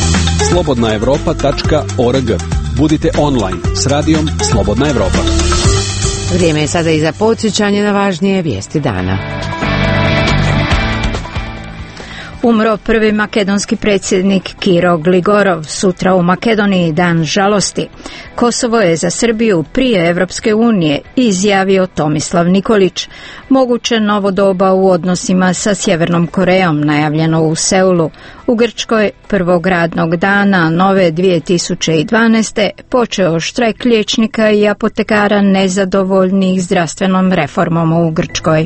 [SPEAKER 13] slobodnaevropa.org. Budite online s radijom Slobodna Evropa.
[SPEAKER 26] Vrijeme je sada i za podsjećanje na važnije vijesti dana.
[SPEAKER 27] Umro prvi makedonski predsjednik Kiro Gligorov, sutra u Makedoniji dan žalosti. Kosovo je za Srbiju prije Evropske unije, izjavio Tomislav Nikolić. Moguće novo doba u odnosima sa Sjevernom Korejom, najavljeno u Seulu. U Grčkoj prvog radnog dana nove 2012. počeo štrajk liječnika i apotekara nezadovoljnih zdravstvenom reformom u Grčkoj.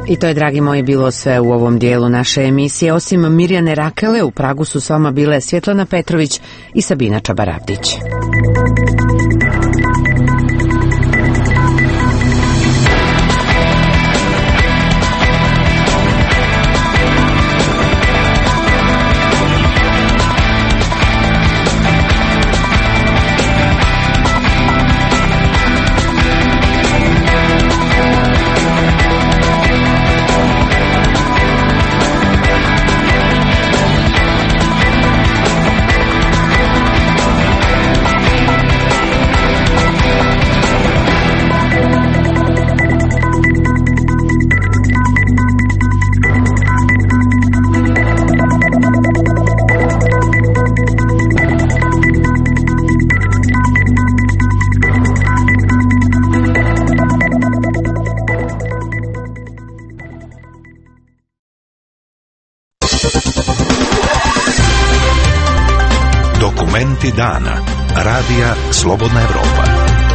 [SPEAKER 26] I to je, dragi moji, bilo sve u ovom dijelu naše emisije. Osim Mirjane Rakele, u Pragu su s vama bile Svjetlana Petrović i Sabina Čabaravdić.
[SPEAKER 11] Dokumenti dana. Radija Slobodna Evropa.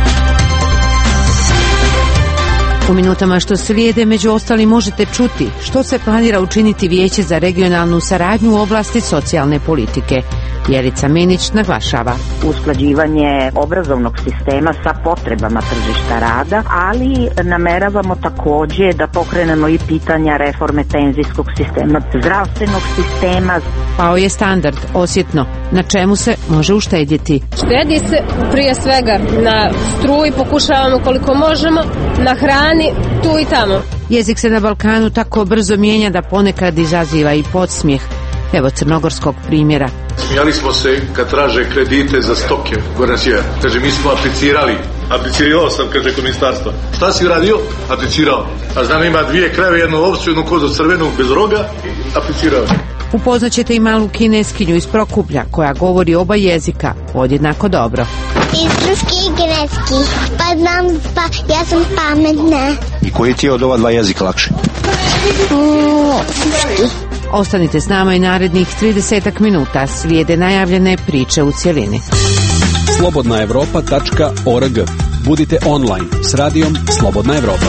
[SPEAKER 26] U minutama što slijede, među ostalim, možete čuti što se planira učiniti Vijeće za regionalnu saradnju u oblasti socijalne politike. Jelica Minić naglašava
[SPEAKER 14] usklađivanje obrazovnog sistema sa potrebama tržišta rada, ali nameravamo također da pokrenemo i pitanja reforme penzijskog sistema, zdravstvenog sistema.
[SPEAKER 26] Pao je standard osjetno. Na čemu se može uštedjeti?
[SPEAKER 15] Štedi se prije svega na struji, pokušavamo koliko možemo, na hrani tu i tamo.
[SPEAKER 26] Jezik se na Balkanu tako brzo mijenja da ponekad izaziva i podsmijeh. Evo crnogorskog primjera.
[SPEAKER 21] Smijali smo se kad traže kredite za stoke, Goran Sjever. Kaže, mi smo aplicirao sam, kaže, kod ministarstva. Šta si uradio? Aplicirao. A znam, ima 2 krave, 1 ovcu, 1 kozu crvenu bez roga, aplicirao.
[SPEAKER 26] Upoznaćete i malu Kineskinju iz Prokuplja koja govori oba jezika podjednako dobro.
[SPEAKER 16] Islamski i kineski. Pa znam, ja sam pametna.
[SPEAKER 17] I koji ti je od ova 2 jezika lakše?
[SPEAKER 26] Ostanite s nama i narednih 30 minuta. Slijede najavljene priče u cjelini.
[SPEAKER 13] Slobodnaevropa.org. Budite online s radijom Slobodna Evropa.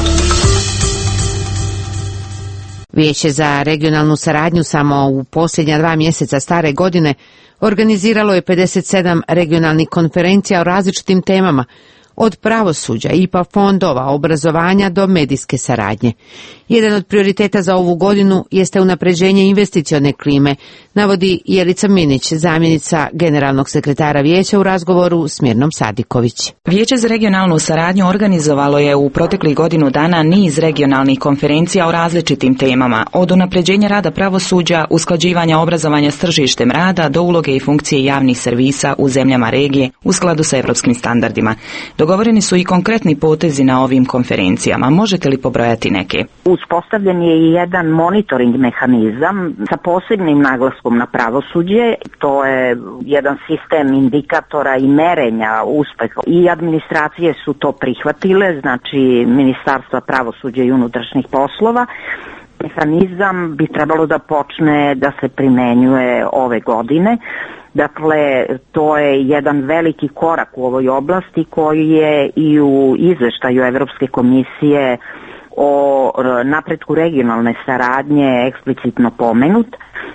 [SPEAKER 26] Vijeće za regionalnu saradnju samo u posljednja 2 mjeseca stare godine organiziralo je 57 regionalnih konferencija o različitim temama, od pravosuđa, IPA fondova, obrazovanja do medijske saradnje. Jedan od prioriteta za ovu godinu jeste unapređenje investicione klime, navodi Jelica Minić, zamjenica generalnog sekretara Vijeća u razgovoru s Mirnom Sadiković.
[SPEAKER 18] Vijeće za regionalnu saradnju organizovalo je u proteklih godinu dana niz regionalnih konferencija o različitim temama, od unapređenja rada pravosuđa, usklađivanja obrazovanja s tržištem rada do uloge i funkcije javnih servisa u zemljama regije u skladu sa europskim standardima. Dogovoreni su i konkretni potezi na ovim konferencijama. Možete li pobrojati neke?
[SPEAKER 14] Uspostavljen je i jedan monitoring mehanizam sa posebnim naglaskom na pravosuđe. To je jedan sistem indikatora i merenja uspeha. I administracije su to prihvatile, znači Ministarstva pravosuđa i unutrašnjih poslova. Mehanizam bi trebalo da počne da se primenjuje ove godine. Dakle, to je jedan veliki korak u ovoj oblasti koji je i u izveštaju Evropske komisije o napretku regionalne saradnje eksplicitno pomenut.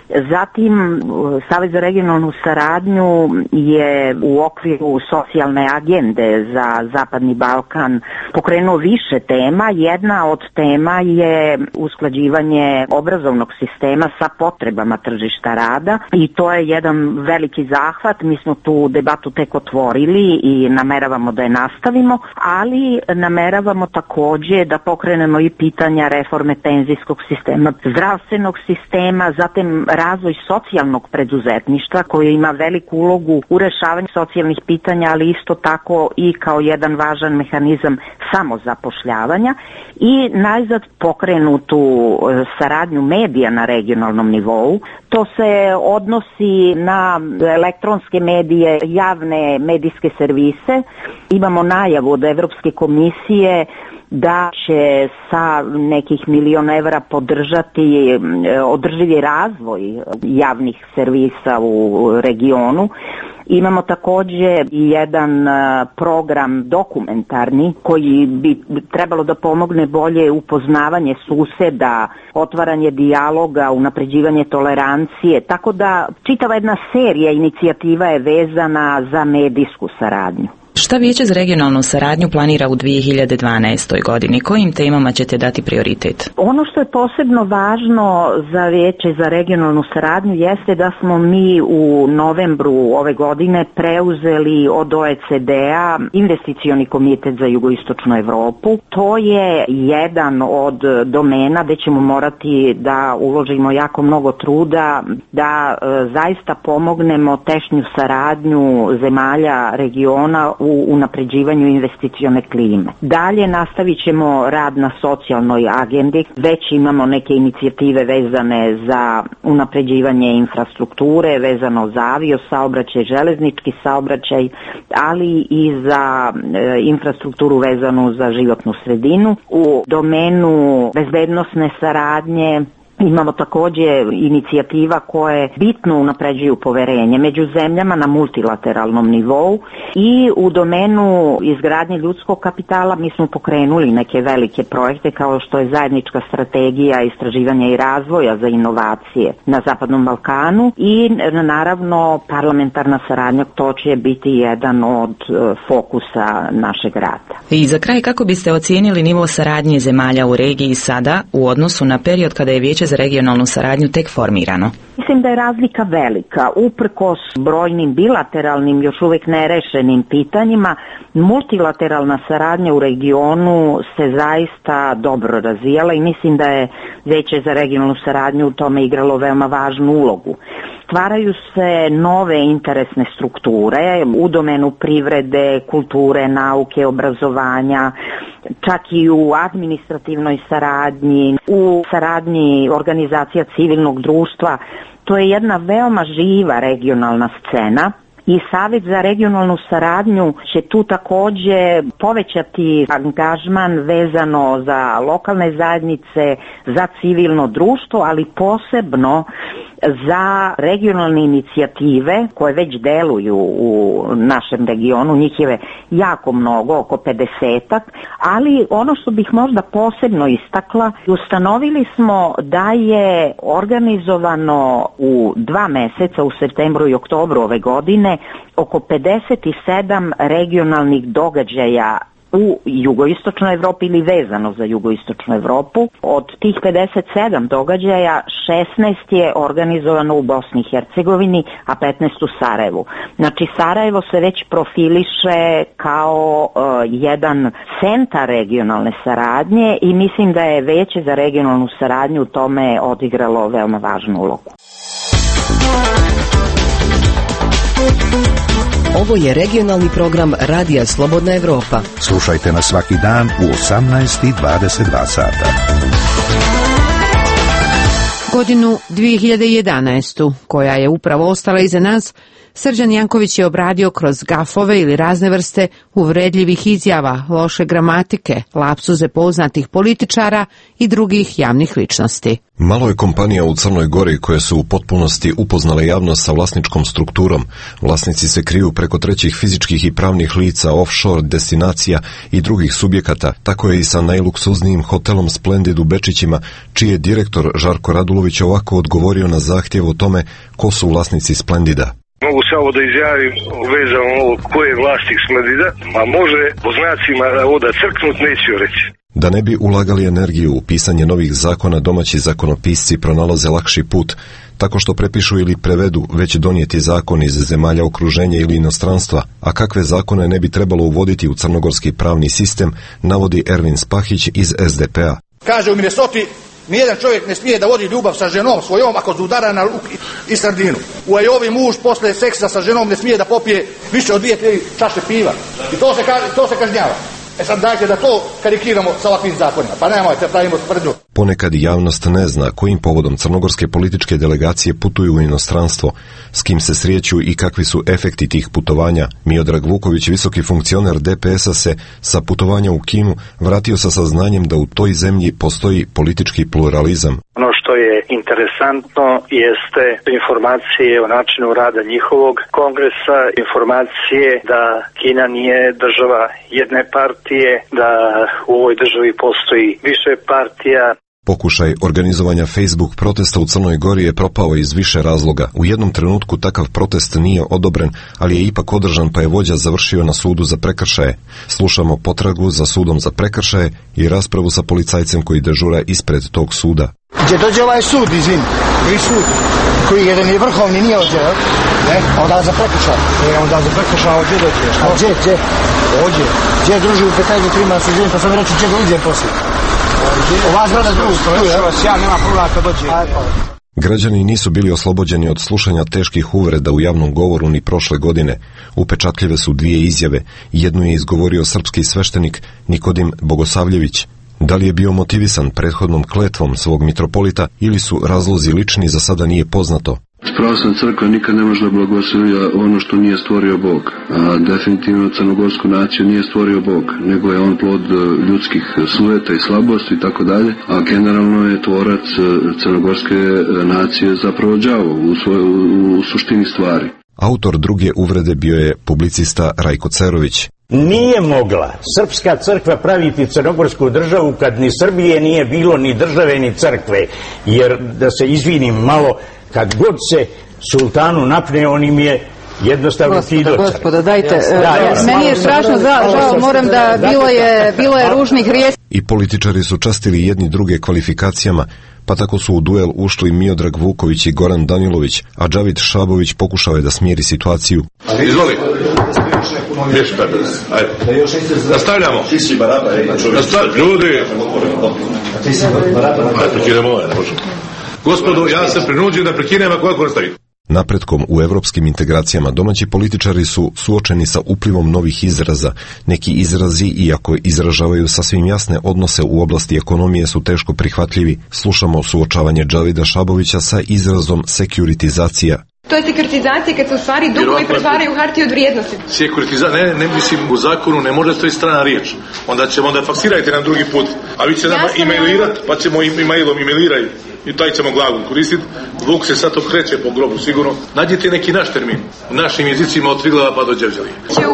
[SPEAKER 14] Zatim, Savez za regionalnu saradnju je u okviru socijalne agende za Zapadni Balkan pokrenuo više tema. Jedna od tema je usklađivanje obrazovnog sistema sa potrebama tržišta rada i to je jedan veliki zahvat. Mi smo tu debatu tek otvorili i nameravamo da je nastavimo, ali nameravamo također da pokrenemo i pitanja reforme penzijskog sistema, zdravstvenog sistema, zatim razvoj socijalnog preduzetništva koji ima veliku ulogu u rešavanju socijalnih pitanja, ali isto tako i kao jedan važan mehanizam samozapošljavanja i najzad pokrenutu saradnju medija na regionalnom nivou. To se odnosi na elektronske medije, javne medijske servise. Imamo najavu od Evropske komisije da će sa nekih €1 milion podržati održivi razvoj javnih servisa u regionu Imamo također jedan program dokumentarni koji bi trebalo da pomogne bolje upoznavanje suseda, otvaranje dijaloga, unapređivanje tolerancije, tako da čitava jedna serija inicijativa je vezana za medijsku saradnju.
[SPEAKER 18] Šta Vijeće za regionalnu saradnju planira u 2012. godini? Kojim temama ćete dati prioritet?
[SPEAKER 14] Ono što je posebno važno za Vijeće za regionalnu saradnju jeste da smo mi u novembru ove godine preuzeli od OECD-a investicioni komitet za jugoistočnu Evropu. To je jedan od domena gde ćemo morati da uložimo jako mnogo truda, da zaista pomognemo tešnju saradnju zemalja regiona u unapređivanju investicione klime. Dalje nastavit ćemo rad na socijalnoj agendi. Već imamo neke inicijative vezane za unapređivanje infrastrukture, vezano za aviosaobraćaj, železnički saobraćaj, ali i za infrastrukturu vezanu za životnu sredinu. U domenu bezbednosne saradnje imamo također inicijativa koje bitno unapređuju poverenje među zemljama na multilateralnom nivou i u domenu izgradnje ljudskog kapitala mi smo pokrenuli neke velike projekte kao što je zajednička strategija istraživanja i razvoja za inovacije na Zapadnom Balkanu i naravno parlamentarna saradnja, to će biti jedan od fokusa našeg rada.
[SPEAKER 18] I za kraj, kako biste ocijenili nivo saradnje zemalja u regiji sada u odnosu na period kada je Vijeće za regionalnu saradnju tek formirano?
[SPEAKER 14] Mislim da je razlika velika. Uprkos brojnim bilateralnim, još uvijek nerešenim pitanjima, multilateralna saradnja u regionu se zaista dobro razvijala i mislim da je Vijeće za regionalnu saradnju u tome igralo veoma važnu ulogu. Stvaraju se nove interesne strukture u domenu privrede, kulture, nauke, obrazovanja, čak i u administrativnoj saradnji, u saradnji organizacija civilnog društva. To je jedna veoma živa regionalna scena. I Savjet za regionalnu saradnju će tu također povećati angažman vezano za lokalne zajednice, za civilno društvo, ali posebno za regionalne inicijative koje već deluju u našem regionu, njih je jako mnogo, oko 50-ak, ali ono što bih možda posebno istakla, ustanovili smo da je organizovano u 2 meseca, u septembru i oktobru ove godine, oko 57 regionalnih događaja u jugoistočnoj Evropi ili vezano za jugoistočnu Evropu. Od tih 57 događaja 16 je organizovano u Bosni i Hercegovini, a 15 u Sarajevu. Znači Sarajevo se već profiliše kao jedan centar regionalne saradnje i mislim da je Vijeće za regionalnu saradnju u tome odigralo veoma važnu ulogu.
[SPEAKER 2] Ovo je regionalni program Radija Slobodna Evropa.
[SPEAKER 11] Slušajte nas svaki dan u 18:22 sata.
[SPEAKER 26] Godinu 2011. koja je upravo ostala iza nas, Srđan Janković je obradio kroz gafove ili razne vrste uvredljivih izjava, loše gramatike, lapsuze poznatih političara i drugih javnih ličnosti.
[SPEAKER 5] Malo je kompanija u Crnoj Gori koje su u potpunosti upoznale javnost sa vlasničkom strukturom. Vlasnici se kriju preko trećih fizičkih i pravnih lica, offshore destinacija i drugih subjekata. Tako je i sa najluksuznijim hotelom Splendid u Bečićima, čiji je direktor Žarko Radulović ovako odgovorio na zahtjev o tome ko su vlasnici Splendida.
[SPEAKER 19] Mogu samo da izjavim vezano ovo ko je vlasnik Splendida, a može po znacima ovoda crknut, neću reći.
[SPEAKER 5] Da ne bi ulagali energiju u pisanje novih zakona, domaći zakonopisci pronalaze lakši put, tako što prepišu ili prevedu već donijeti zakon iz zemalja okruženja ili inostranstva, a kakve zakone ne bi trebalo uvoditi u crnogorski pravni sistem, navodi Ervin Spahić iz SDP-a.
[SPEAKER 20] Kaže u Minnesoti, nijedan čovjek ne smije da vodi ljubav sa ženom svojom ako udara na luk i sardinu. U Ajovi muž posle seksa sa ženom ne smije da popije više od 2-3 čaše piva. I to se kažnjava. Sad dajte da to karikiramo sa ovakvim zakonima, pa nemojte pravimo tvrdnju.
[SPEAKER 5] Ponekad javnost ne zna kojim povodom crnogorske političke delegacije putuju u inostranstvo, s kim se srijeću i kakvi su efekti tih putovanja. Miodrag Vuković, visoki funkcioner DPS-a, se sa putovanja u Kinu vratio sa saznanjem da u toj zemlji postoji politički pluralizam.
[SPEAKER 3] Ono što je interesantno jeste informacije o načinu rada njihovog kongresa, informacije da Kina nije država jedne partije, da u ovoj državi postoji više partija.
[SPEAKER 5] Pokušaj organizovanja Facebook protesta u Crnoj Gori je propao iz više razloga. U jednom trenutku takav protest nije odobren, ali je ipak održan, pa je vođa završio na sudu za prekršaje. Slušamo potragu za sudom za prekršaje i raspravu sa policajcem koji dežura ispred tog suda.
[SPEAKER 4] Gdje dođe ovaj sud, izvini, koji sud, koji jedan je vrhovni, nije ovdje, ne? Onda za prekršaj. Onda za prekršaj, ovdje dođe. A gdje? Ovdje. Gdje druži u petajdu trima se živim, pa sam reći gdje ga uđem poslije. Ova zgrada drugi, ja nema problema kad dođe.
[SPEAKER 5] Građani nisu bili oslobođeni od slušanja teških uvreda u javnom govoru ni prošle godine. Upečatljive su dvije izjave. Jednu je izgovorio srpski sveštenik Nikodim Bogosavljević. Da li je bio motivisan prethodnom kletvom svog mitropolita ili su razlozi lični, za sada nije poznato.
[SPEAKER 6] Pravoslavna crkva nikad ne može da blagoslovlja ono što nije stvorio Bog. A definitivno crnogorsku naciju nije stvorio Bog, nego je on plod ljudskih sujeta i slabosti i tako dalje, a generalno je tvorac crnogorske nacije zapravo đavo u suštini stvari.
[SPEAKER 5] Autor druge uvrede bio je publicista Rajko Cerović.
[SPEAKER 22] Nije mogla srpska crkva praviti crnogorsku državu kad ni Srbije nije bilo, ni države, ni crkve. Jer, da se izvinim malo, kad god se sultanu napne, on im je jednostavno kido.
[SPEAKER 23] Gospodo, dajte, meni je strašno žao, moram da bilo je ružnih riječi.
[SPEAKER 5] I političari su častili jedni druge kvalifikacijama, pa tako su u duel ušli Miodrag Vuković i Goran Danilović, a Džavid Šabović pokušao je da smiri situaciju.
[SPEAKER 21] Izvoli. Ajde. Nastavljamo. Ljudi. Gospodo, ja sam prinuđen da prekinem ako ovako nastavim.
[SPEAKER 5] Napretkom u evropskim integracijama domaći političari su suočeni sa uplivom novih izraza. Neki izrazi, iako izražavaju sasvim jasne odnose u oblasti ekonomije, su teško prihvatljivi. Slušamo suočavanje Džavida Šabovića sa izrazom sekuritizacija.
[SPEAKER 24] To je sekuritizacija kad se u stvari dugovi pretvaraju u hartije od vrijednosti.
[SPEAKER 21] Sekuritizacija, ne mislim u zakonu ne može stoji strana riječ. Onda faksirajte nam drugi put. A vi će nama emailirati, pa ćemo emailom emailiraju. I taj ćemo glagol koristiti. Vuk se sad okreće po grobu sigurno. Nađite neki naš termin. U našim jezicima od Triglava pa do Đevđeli.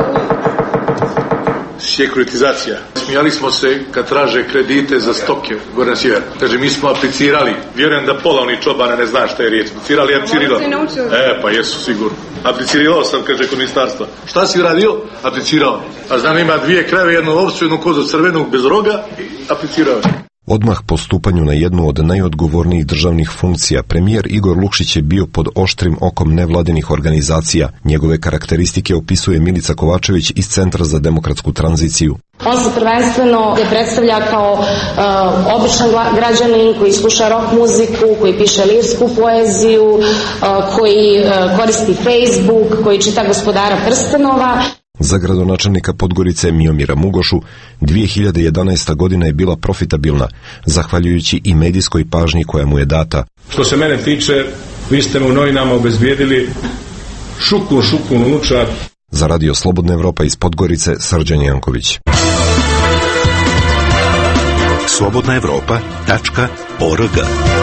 [SPEAKER 21] Sekuritizacija. Smijali smo se kad traže kredite za stoke gore na sjever. Kaže, mi smo aplicirali. Vjerujem da pola onih čobana ne zna šta je riječ. Aplicirali je aplicirila. Pa jesu sigurno. Aplicirao sam, kaže, kod ministarstva. Šta si uradio? Aplicirao. A znam, ima dvije krave, jednu ovcu, jednu kozu crvenu bez roga i aplicirao.
[SPEAKER 5] Odmah po stupanju na jednu od najodgovornijih državnih funkcija, premijer Igor Lukšić je bio pod oštrim okom nevladinih organizacija. Njegove karakteristike opisuje Milica Kovačević iz Centra za demokratsku tranziciju.
[SPEAKER 25] On se prvenstveno predstavlja kao običan građanin koji sluša rock muziku, koji piše lirsku poeziju, koji koristi Facebook, koji čita Gospodara prstenova.
[SPEAKER 5] Za gradonačelnika Podgorice Miomira Mugošu 2011. godina je bila profitabilna, zahvaljujući i medijskoj pažnji koja mu je data.
[SPEAKER 28] Što se mene tiče, vi ste mu u novinama obezbijedili šukun unučad.
[SPEAKER 5] Za Radio Slobodna Evropa iz Podgorice, Srđan Janković.
[SPEAKER 11] slobodnaevropa.org.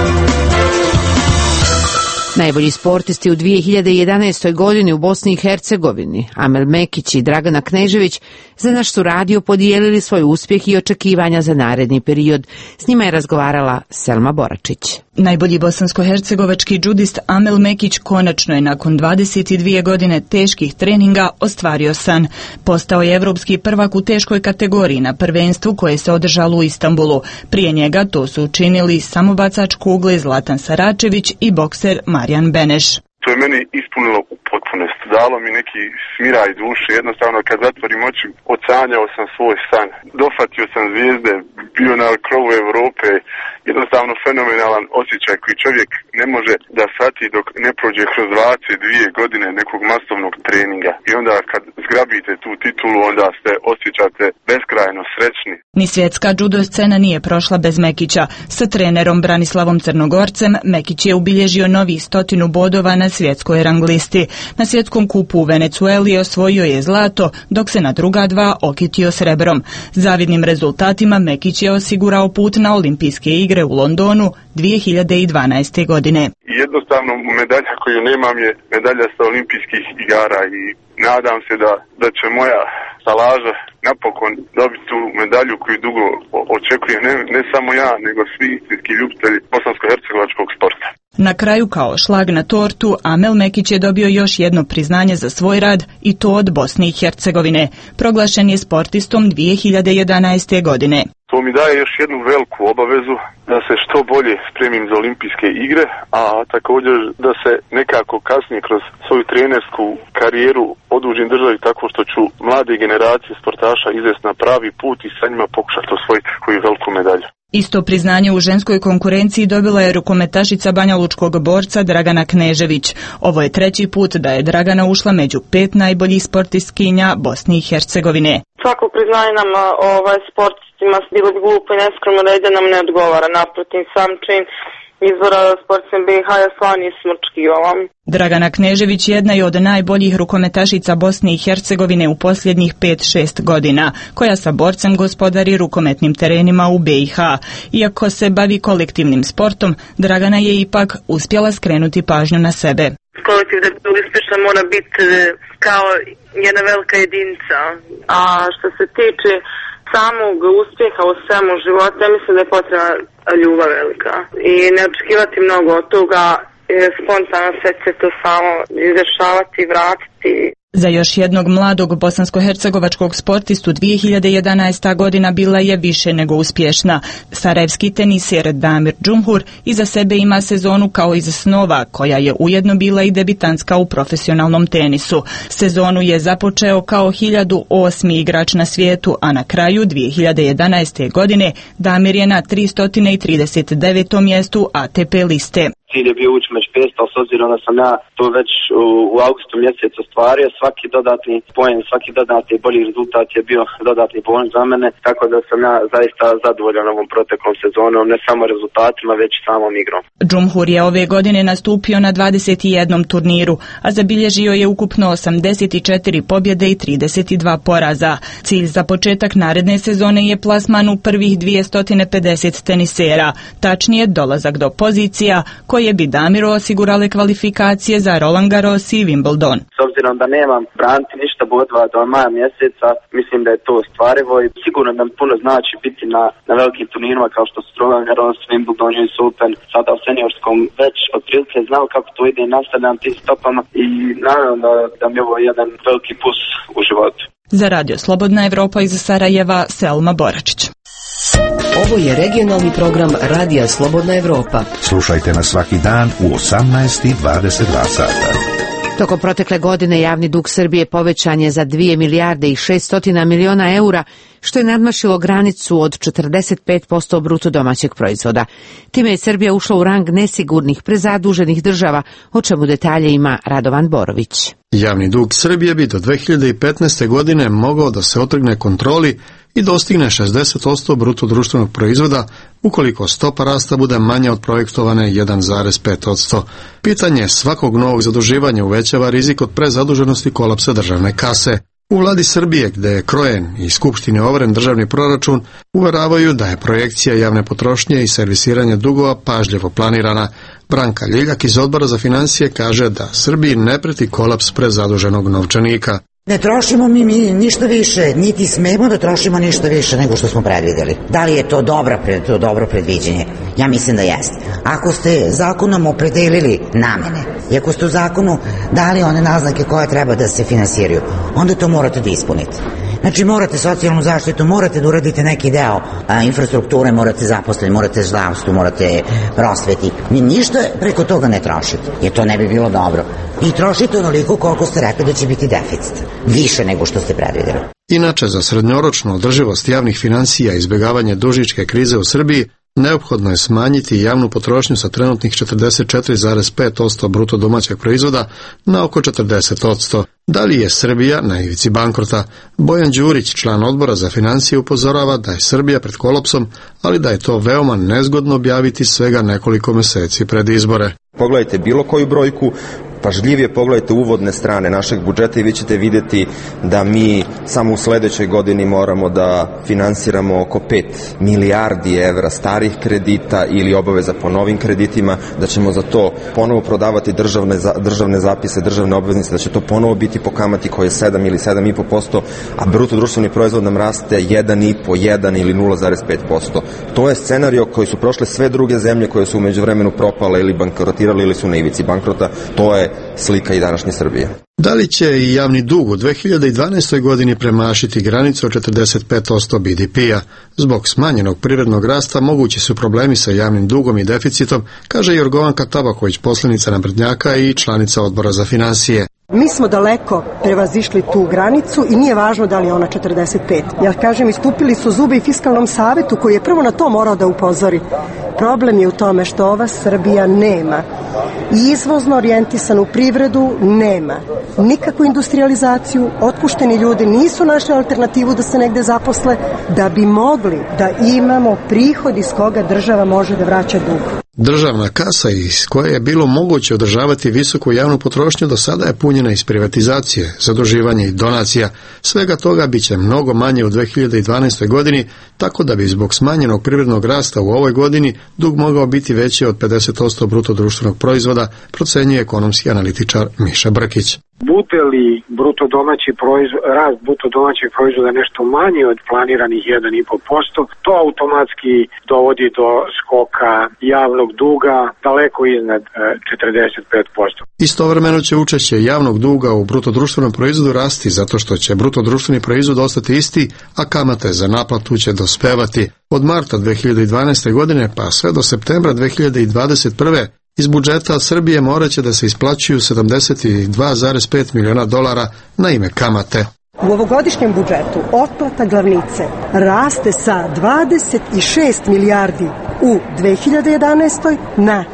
[SPEAKER 26] Najbolji sportisti u 2011. godini u Bosni i Hercegovini, Amel Mekić i Dragana Knežević, za naš su radio podijelili svoj uspjeh i očekivanja za naredni period. S njima je razgovarala Selma Boračić.
[SPEAKER 18] Najbolji bosansko-hercegovački džudist Amel Mekić konačno je nakon 22 godine teških treninga ostvario san. Postao je evropski prvak u teškoj kategoriji na prvenstvu koje se održalo u Istanbulu. Prije njega to su učinili samobacač kugle Zlatan Saračević i bokser Marijan Beneš.
[SPEAKER 1] to je meni ispunilo u potpunost. Dalo mi neki smiraj duše, jednostavno kad zatvorim oči, osanjao sam svoj san. Dofatio sam zvijezde, bio na krovu Europe, jednostavno fenomenalan osjećaj koji čovjek ne može da shvati dok ne prođe kroz 22 godine nekog masovnog treninga. I onda kad zgrabite tu titulu, onda ste osjećate beskrajno srećni.
[SPEAKER 7] Ni svjetska judo scena nije prošla bez Mekića. Sa trenerom Branislavom Crnogorcem Mekić je ubilježio novih 100 bodova na svjetskoj rang listi. Na svjetskom kupu u Venecueli osvojio je zlato, dok se na druga dva okitio srebrom. Zavidnim rezultatima Mekić je osigurao put na olimpijske igre u Londonu 2012. godine.
[SPEAKER 1] Jednostavno medalja koju nemam je medalja sa olimpijskih igara i nadam se da će moja stalaža napokon dobiti tu medalju koju dugo očekujem, ne samo ja, nego svi istinski ljubitelji bosansko-hercegovačkog sporta.
[SPEAKER 7] Na kraju, kao šlag na tortu, Amel Mekić je dobio još jedno priznanje za svoj rad, i to od Bosne i Hercegovine. Proglašen je sportistom 2011. godine.
[SPEAKER 1] To mi daje još jednu veliku obavezu da se što bolje spremim za olimpijske igre, a također da se nekako kasnije kroz svoju trenersku karijeru odužim državi tako što ću mlade generacije sportaša izvesti na pravi put i sa njima pokušati osvojiti koju veliku medalju.
[SPEAKER 7] Isto priznanje u ženskoj konkurenciji dobila je rukometašica banjalučkog borca Dragana Knežević. Ovo je treći put da je Dragana ušla među 5 najboljih sportistkinja Bosne i Hercegovine.
[SPEAKER 8] Svako priznanje nam sportistima bilo bi glupo i neskromno da nam ne odgovara. Naprotiv, sam čin izbora sportskim BiH ja stvarno nisam očekivala.
[SPEAKER 7] Dragana Knežević jedna je od najboljih rukometašica Bosne i Hercegovine u posljednjih 5-6 godina, koja sa borcem gospodari rukometnim terenima u BiH. Iako se bavi kolektivnim sportom, Dragana je ipak uspjela skrenuti pažnju na sebe.
[SPEAKER 8] Kolektiv da bi uspješna mora biti kao jedna velika jedinica. A što se tiče samog uspjeha u svemu životu, ja mislim da je potrebna ljubav velika. I ne očekivati mnogo od toga, spontano sve će to samo izvršavati i vratiti.
[SPEAKER 7] Za još jednog mladog bosansko-hercegovačkog sportistu 2011. godina bila je više nego uspješna. Sarajevski teniser Damir Džumhur iza sebe ima sezonu kao iz snova, koja je ujedno bila i debitantska u profesionalnom tenisu. Sezonu je započeo kao 1008. igrač na svijetu, a na kraju 2011. godine Damir je na 339. mjestu ATP liste.
[SPEAKER 9] Cilj je bio ući među 500, s obzirom da sam ja to već u augustu mjesecu ostvario. Svaki dodatni poen, svaki dodatni bolji rezultat je bio dodatni poen za mene, tako da sam ja zaista zadovoljan ovom proteklom sezonom, ne samo rezultatima, već i samom igrom.
[SPEAKER 7] Džumhur je ove godine nastupio na 21. turniru, a zabilježio je ukupno 84 pobjede i 32 poraza. Cilj za početak naredne sezone je plasman u prvih 250 tenisera, tačnije dolazak do pozicija koje bi Damiru osigurale kvalifikacije za Roland Garros i Wimbledon.
[SPEAKER 9] S obzirom da nemam braniti ništa bodova do maja mjeseca, mislim da je to ostvarivo i sigurno nam puno znači biti na velikim turnirima kao što su Roland Garros, Wimbledon, US Open, sada u seniorskom već otprilike znao kako to ide i nastavljam tim stopama i naravno da mi je ovo jedan veliki plus u životu.
[SPEAKER 7] Za Radio Slobodna Evropa iz Sarajeva, Selma Boračić.
[SPEAKER 2] Ovo je regionalni program Radija Slobodna Evropa.
[SPEAKER 11] Slušajte nas svaki dan u 18:22 sata.
[SPEAKER 26] Tokom protekle godine javni dug Srbije povećan je za 2 milijarde i 600 miliona eura, što je nadmašilo granicu od 45% bruto domaćeg proizvoda. Time je Srbija ušla u rang nesigurnih prezaduženih država, o čemu detalje ima Radovan Borović.
[SPEAKER 10] Javni dug Srbije bi do 2015. godine mogao da se otrgne kontroli i dostigne 60% bruto društvenog proizvoda ukoliko stopa rasta bude manja od projektovane 1,5%. Pitanje svakog novog zaduživanja uvećava rizik od prezaduženosti kolapsa državne kase. U vladi Srbije, gde je krojen i Skupštini overen državni proračun, uveravaju da je projekcija javne potrošnje i servisiranja dugova pažljivo planirana. Branka Ljiljak iz Odbora za financije kaže da Srbiji ne preti kolaps prezaduženog novčanika.
[SPEAKER 12] Ne trošimo mi ništa više, niti smemo da trošimo ništa više nego što smo predvidjeli. Da li je to dobro predviđenje? Ja mislim da jeste. Ako ste zakonom opredelili namene i ako ste u zakonu dali one naznake koje treba da se finansiraju, onda to morate da ispunite. Znači morate socijalnu zaštitu, morate da uradite neki deo infrastrukture, morate zaposliti, morate zdravstvo, morate prosveti. Mi ništa preko toga ne trošite, jer to ne bi bilo dobro. I trošite onoliko koliko ste rekli da će biti deficit. Više nego što ste predvidjeli.
[SPEAKER 10] Inače, za srednjoročnu održivost javnih financija i izbjegavanje dužničke krize u Srbiji, neophodno je smanjiti javnu potrošnju sa trenutnih 44,5% bruto domaćeg proizvoda na oko 40%. Da li je Srbija na ivici bankrota? Bojan Đurić, član odbora za financije, upozorava da je Srbija pred kolapsom, ali da je to veoma nezgodno objaviti svega nekoliko mjeseci pred izbore.
[SPEAKER 13] Pogledajte bilo koju brojku, pažljivije pogledajte uvodne strane našeg budžeta i vi ćete vidjeti da mi samo u sledećoj godini moramo da finansiramo oko 5 milijardi evra starih kredita ili obaveza po novim kreditima, da ćemo za to ponovo prodavati državne zapise, državne obveznice, da će to ponovo biti po kamati koja je 7 ili 7,5%, a bruto društveni proizvod nam raste 1,5, 1 ili 0,5%. To je scenario koji su prošle sve druge zemlje koje su u međuvremenu propale ili bankrotirali ili su na ivici bankrota. To je slika i današnje Srbije.
[SPEAKER 10] Da li će i javni dug u 2012. godini premašiti granicu od 45% BDP-a? Zbog smanjenog privrednog rasta mogući su problemi sa javnim dugom i deficitom, kaže Jorgovanka Tabaković, poslanica naprednjaka i članica odbora za financije.
[SPEAKER 14] Mi smo daleko prevazišli tu granicu i nije važno da li je ona 45. Ja kažem, istupili su zubi i fiskalnom savetu koji je prvo na to morao da upozori. Problem je u tome što ova Srbija nema izvozno orijentisanu privredu, nema nikakvu industrializaciju, otpušteni ljudi nisu našli alternativu da se negde zaposle da bi mogli da imamo prihod iz koga država može da vraća dug.
[SPEAKER 10] Državna kasa iz koje je bilo moguće održavati visoku javnu potrošnju do sada je punjena iz privatizacije, zaduživanja i donacija. Svega toga bit će mnogo manje u 2012. godini, tako da bi zbog smanjenog privrednog rasta u ovoj godini dug mogao biti veći od 50% bruto društvenog proizvoda, procenjuje ekonomski analitičar Miša Brkić.
[SPEAKER 15] Bude li rast bruto domaćeg proizvoda nešto manji od planiranih 1,5%, to automatski dovodi do skoka javnog duga daleko iznad 45%.
[SPEAKER 10] Istovremeno će učešće javnog duga u bruto društvenom proizvodu rasti zato što će bruto društveni proizvod ostati isti, a kamate za naplatu će dospevati. Od marta 2012. godine pa sve do septembra 2021. iz budžeta Srbije moraće da se isplaćuju $72,5 miliona na ime kamate.
[SPEAKER 14] U ovogodišnjem budžetu otplata glavnice raste sa 26 milijardi u 2011. na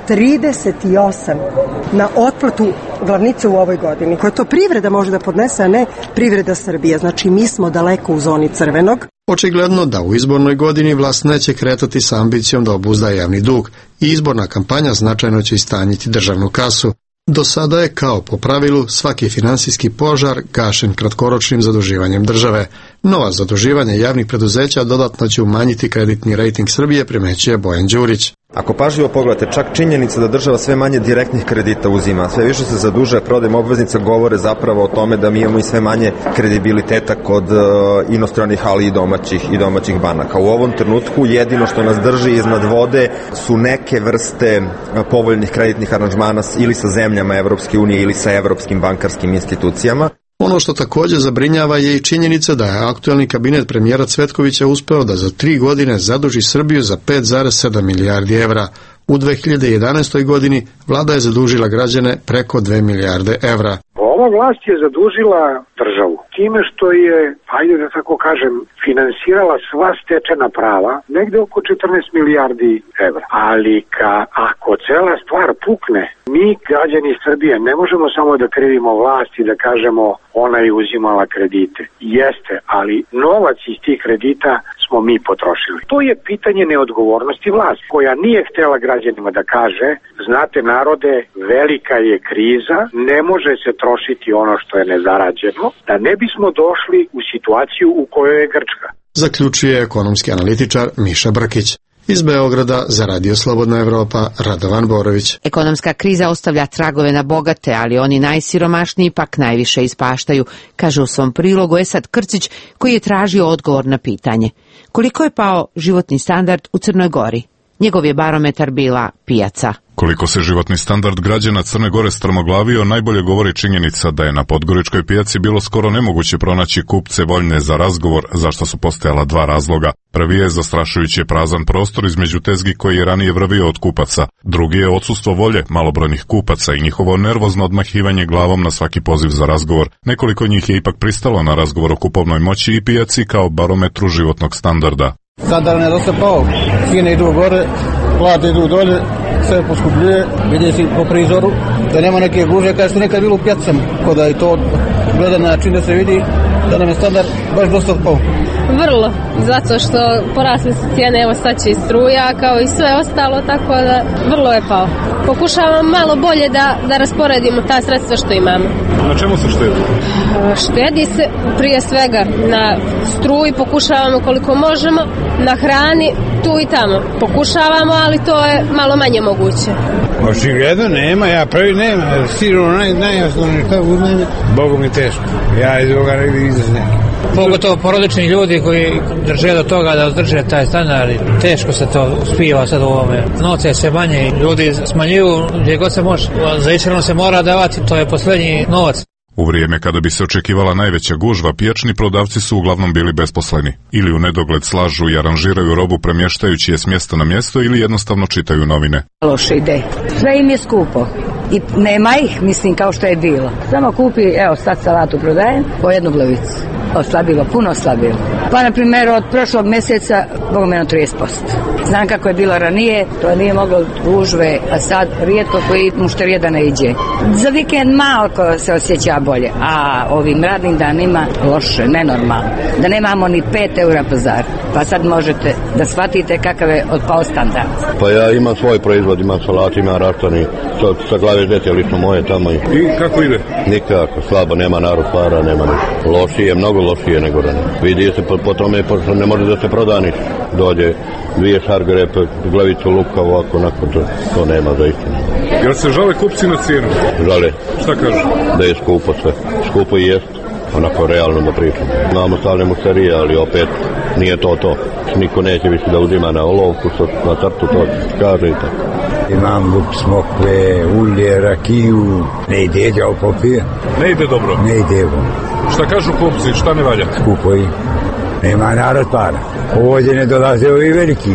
[SPEAKER 14] 38 na otplatu glavnice u ovoj godini. Koja to privreda može da podnese, a ne privreda Srbije. Znači mi smo daleko u zoni crvenog.
[SPEAKER 10] Očigledno da u izbornoj godini vlast neće kretati sa ambicijom da obuzda javni dug i izborna kampanja značajno će istanjiti državnu kasu. Do sada je, kao po pravilu, svaki finansijski požar gašen kratkoročnim zaduživanjem države. Nova zaduživanja javnih preduzeća dodatno će umanjiti kreditni rejting Srbije, primećuje Bojan Đurić.
[SPEAKER 13] Ako pažljivo pogledate, čak činjenica da država sve manje direktnih kredita uzima, sve više se zadužuje prodajem obveznica, govore zapravo o tome da mi imamo i sve manje kredibiliteta kod inostranih, ali i domaćih banaka. U ovom trenutku jedino što nas drži iznad vode su neke vrste povoljnih kreditnih aranžmana ili sa zemljama Evropske unije ili sa evropskim bankarskim institucijama.
[SPEAKER 10] Ono što također zabrinjava je i činjenica da je aktuelni kabinet premijera Cvetkovića uspeo da za 3 godine zaduži Srbiju za 5,7 milijardi evra. U 2011. godini vlada je zadužila građane preko 2 milijarde evra.
[SPEAKER 15] Ova vlast je zadužila državu time što je, ajde da tako kažem, finansirala sva stečena prava, negde oko 14 milijardi evra. Ali ako cela stvar pukne, mi, građani Srbije, ne možemo samo da krivimo vlast i da kažemo ona je uzimala kredite. Jeste, ali novac iz tih kredita smo mi potrošili. To je pitanje neodgovornosti vlasti, koja nije htela građanima da kaže, znate narode, velika je kriza, ne može se trošiti ono što je nezarađeno, da ne bismo došli u situaciju u kojoj je Grčka.
[SPEAKER 10] Zaključuje ekonomski analitičar Miša Brkić. Iz Beograda za Radio Slobodna Evropa, Radovan Borović.
[SPEAKER 26] Ekonomska kriza ostavlja tragove na bogate, ali oni najsiromašniji ipak najviše ispaštaju, kaže u svom prilogu Esad Krcić, koji je tražio odgovor na pitanje. Koliko je pao životni standard u Crnoj Gori? Njegov je barometar bila pijaca
[SPEAKER 3] Koliko se životni standard građana Crne Gore strmoglavio, najbolje govori činjenica da je na podgoričkoj pijaci bilo skoro nemoguće pronaći kupce voljne za razgovor, zašto su postojala dva razloga. Prvi je zastrašujući prazan prostor između tezgi koji je ranije vrvio od kupaca. Drugi je odsustvo volje malobrojnih kupaca i njihovo nervozno odmahivanje glavom na svaki poziv za razgovor. Nekoliko njih je ipak pristalo na razgovor o kupovnoj moći i pijaci kao barometru životnog standarda.
[SPEAKER 4] Standard je dosta pao, cijene idu gore, plate idu dolje, sve poskupljuje, vidi se po prizoru da nema neke gužve kada su nekad bilo u pjacama, kod da je to gledan način da se vidi da nam je standard baš dosta pao.
[SPEAKER 6] Vrlo, zato što porasle su cijene, evo sad će i struja kao i sve ostalo, tako da vrlo je pao. Pokušavam malo bolje da rasporedimo ta sredstva što imamo.
[SPEAKER 3] Na čemu se štedi?
[SPEAKER 6] Štedi se prije svega na struji, pokušavamo koliko možemo, na hrani tu i tamo. Pokušavamo, ali to je malo manje moguće.
[SPEAKER 4] Očigledno nema, ja prvi nema, sigurno najosnovnije što uzmem, Bogu mi teško, ja iz ovoga ne bih izazne.
[SPEAKER 16] Pogotovo porodični ljudi koji drže do toga da održe taj standard, teško se to uspiva sad u ovome. Novce je sve manje, ljudi smanjuju gdje god se može. Za ishranu se mora davati, to je posljednji novac.
[SPEAKER 3] U vrijeme kada bi se očekivala najveća gužva, pijačni prodavci su uglavnom bili besposleni. Ili u nedogled slažu i aranžiraju robu premještajući je s mjesta na mjesto ili jednostavno čitaju novine.
[SPEAKER 17] Loša ideja. Sve im je skupo. I nema ih, mislim, kao što je bilo. Samo kupi, evo sad salatu prodajem, po jednu glavicu. Oslabilo, puno oslabilo. Pa, na primjer, od prošlog mjeseca, bogomeno 30%. Znam kako je bilo ranije, to nije moglo gužve, a sad rijetko koji mušterija da ne iđe. Za vikend malo se osjeća bolje, a ovim radnim danima loše, nenormalno. Da nemamo ni 5 eura pazar. Pa sad možete da shvatite kakav je otpao standard.
[SPEAKER 19] Pa ja imam svoj proizvod, imam salat, imam raštani, sa glave dete, lično moje tamo.
[SPEAKER 3] I kako ide?
[SPEAKER 19] Nikako, slabo, nema narod para, nema ništa. Lošije, mnogo lošije nego da ne. Vidi se po tome, pošto ne može da se proda ništa. Dođe 2 šargere, glavicu luka, ovako, onako, to nema za istinu.
[SPEAKER 3] Jel se žale kupci na cijenu?
[SPEAKER 19] Žale.
[SPEAKER 3] Šta kažu?
[SPEAKER 19] Da je skupo sve. Skupo i jest, onako realno da pričam. Imamo stalne mušterije, ali opet nije to. Niko neće više da uzima na olovku, na crtu, to kaže i tako.
[SPEAKER 4] Imam luk, smokve, ulje, rakiju. Ne ide, djavo popije.
[SPEAKER 3] Ne ide dobro?
[SPEAKER 4] Ne ide dobro.
[SPEAKER 3] Šta kažu kupci, šta ne valja?
[SPEAKER 4] Skupo i nema narod para. Ovdje ne dolaze ovi veliki.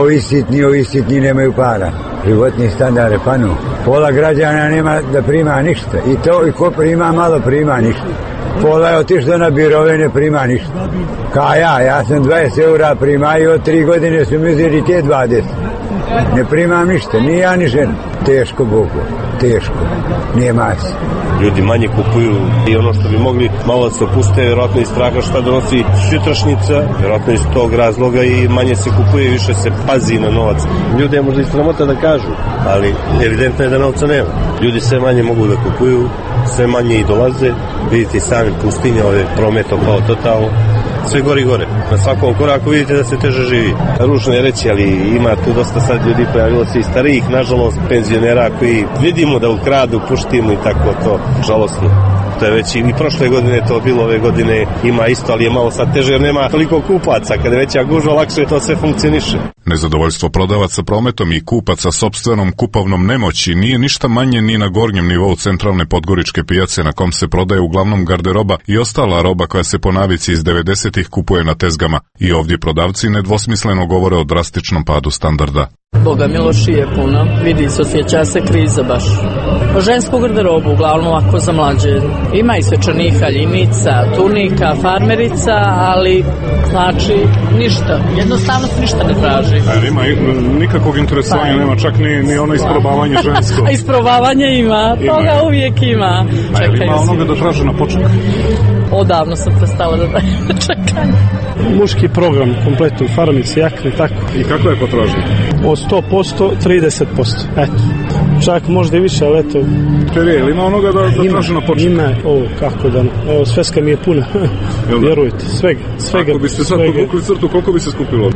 [SPEAKER 4] Ovi sitni nemaju para. Životni standard je panu. Pola građana nema da prima ništa. I ko prima, malo prima ništa. Pola je otišlo na birove, ne prima ništa. Ka ja sam 20 eura primaju, od 3 godine su mi uzeli te 20. Ne primam ništa, ni ja ni žena. Teško, Bogu, teško. Nije masi.
[SPEAKER 20] Ljudi manje kupuju i ono što bi mogli malo se opuste, vjerojatno iz straha šta donosi sutrašnjica, vjerojatno iz tog razloga i manje se kupuje, više se pazi na novac. Ljudi je možda i sramota da kažu, ali evidentno je da novca nema. Ljudi sve manje mogu da kupuju, sve manje i dolaze, vidite i sami pustinje, ove prometom kao totalno. Sve gori gore. Na svakom koraku vidite da se teže živi. Ružno je reći, ali ima tu dosta sad ljudi, pojavilo se i starijih, nažalost, penzionera koji vidimo da ukradu, puštimo i tako to. Žalosno. To je već i prošle godine to bilo, ove godine ima isto, ali je malo sad teže jer nema toliko kupaca. Kada je veća gužva, lakše to sve funkcioniše.
[SPEAKER 3] Nezadovoljstvo prodavaca prometom i kupaca sopstvenom kupovnom nemoći nije ništa manje ni na gornjem nivou centralne podgoričke pijace na kom se prodaje uglavnom garderoba i ostala roba koja se po navici iz 90-ih kupuje na tezgama. I ovdje prodavci nedvosmisleno govore o drastičnom padu standarda.
[SPEAKER 27] Boga mi lošije puno, vidi se, osjeća se kriza baš. Žensku garderobu, uglavnom ovako za mlađe. Ima i svečanih haljinica, tunika, farmerica, ali znači ništa. Jednostavno se ništa ne traži.
[SPEAKER 3] Ima nikakvog interesovanja, nema čak ni ono isprobavanje žensko.
[SPEAKER 27] A isprobavanje ima, toga uvijek ima.
[SPEAKER 3] Ima onoga da traže na poček?
[SPEAKER 27] Odavno sam prestala da dajem na čekanje.
[SPEAKER 29] Muški program, kompletno, farmice, jakne, tako.
[SPEAKER 3] I kako je potražnja?
[SPEAKER 29] Od 100%, 30%, eto. Čak možda i više, ali eto.
[SPEAKER 3] Ili ima onoga da traže na poček?
[SPEAKER 29] Ima, kako da, evo, sveska mi je puna, vjerujte, svega.
[SPEAKER 3] Ako biste sad podvukli crtu, koliko bi se skupilo?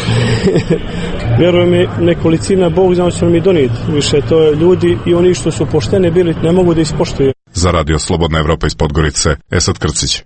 [SPEAKER 29] Vjerujem mi, nekolicina, Bog zna će mi donijeti. Više, to je ljudi i oni što su poštene bili, ne mogu da ispoštuju.
[SPEAKER 3] Za radio Slobodna Evropa iz Podgorice, Esad Krcić.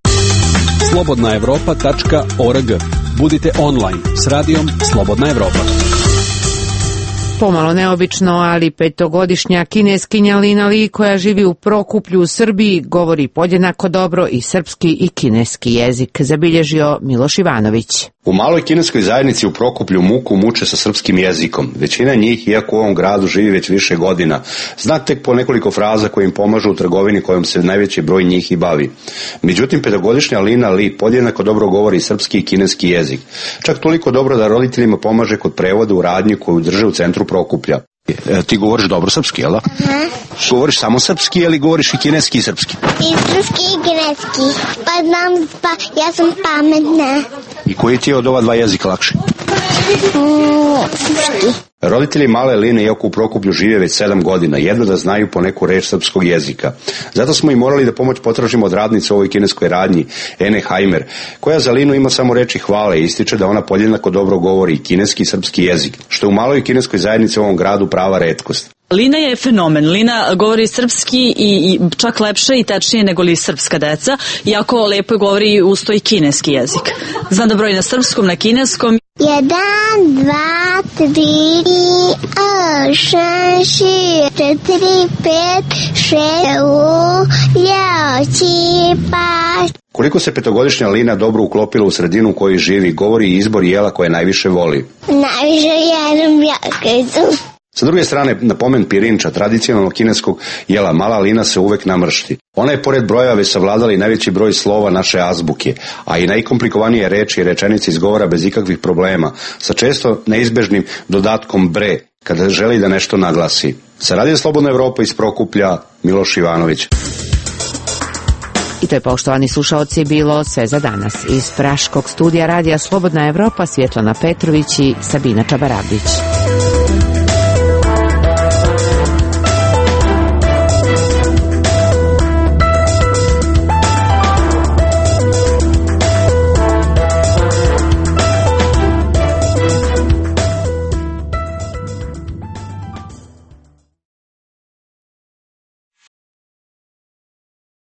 [SPEAKER 30] slobodnaevropa.org. Budite online s radijom Slobodna Evropa.
[SPEAKER 26] Pomalo neobično, ali 5-godišnja kineskinja Lina Li, koja živi u Prokuplju u Srbiji, govori podjednako dobro i srpski i kineski jezik, zabilježio Miloš Ivanović.
[SPEAKER 1] U maloj kineskoj zajednici u Prokuplju muku muče sa srpskim jezikom. Većina njih, iako u ovom gradu živi već više godina, zna tek po nekoliko fraza koje im pomažu u trgovini kojom se najveći broj njih i bavi. Međutim, 5-godišnja Lina Li podjednako dobro govori srpski i kineski jezik. Čak toliko dobro da roditeljima pomaže kod prevoda u radnji koju drže u centru Prokuplja. Ti govoriš dobro srpski, jel da? Govoriš samo srpski ili govoriš i kineski i srpski?
[SPEAKER 5] I srpski i kineski. Pa znam, ja sam pametna.
[SPEAKER 1] I koji ti je od ova dva jezika lakše?
[SPEAKER 5] Srpski.
[SPEAKER 1] Roditelji male Line, iako u Prokuplju žive već 7 godina, jedno da znaju po neku reč srpskog jezika. Zato smo i morali da pomoć potražimo od radnice u ovoj kineskoj radnji, Ene Hajmer, koja za Linu ima samo reči hvale i ističe da ona podjednako dobro govori i kineski i srpski jezik, što je u maloj kineskoj zajednici u ovom gradu prava retkost.
[SPEAKER 18] Lina je fenomen. Lina govori srpski i čak lepše i tečnije nego li srpska deca, iako lepo govori usto i kineski jezik. Znam da broji na srpskom, na kineskom.
[SPEAKER 5] 1, 2, 3, 2, 3, 4, 5, 6, 5, 6, 8.
[SPEAKER 1] Koliko se 5-godišnja Lina dobro uklopila u sredinu u kojoj živi, govori i izbor jela koje najviše voli.
[SPEAKER 5] Najviše jedem jakicu.
[SPEAKER 1] Sa druge strane, na pomen pirinča, tradicionalnog kineskog jela, mala Lina se uvek namršti. Ona je pored brojeva već savladala i najveći broj slova naše azbuke, a i najkomplikovanije reči i rečenice izgovara bez ikakvih problema, sa često neizbežnim dodatkom bre, kada želi da nešto naglasi. Sa Radio Slobodna Evropa iz Prokuplja, Miloš Ivanović.
[SPEAKER 26] I to je, poštovani slušaoci, bilo sve za danas. Iz praškog studija Radija Slobodna Evropa Svjetlana Petrović i Sabina Čabarabić.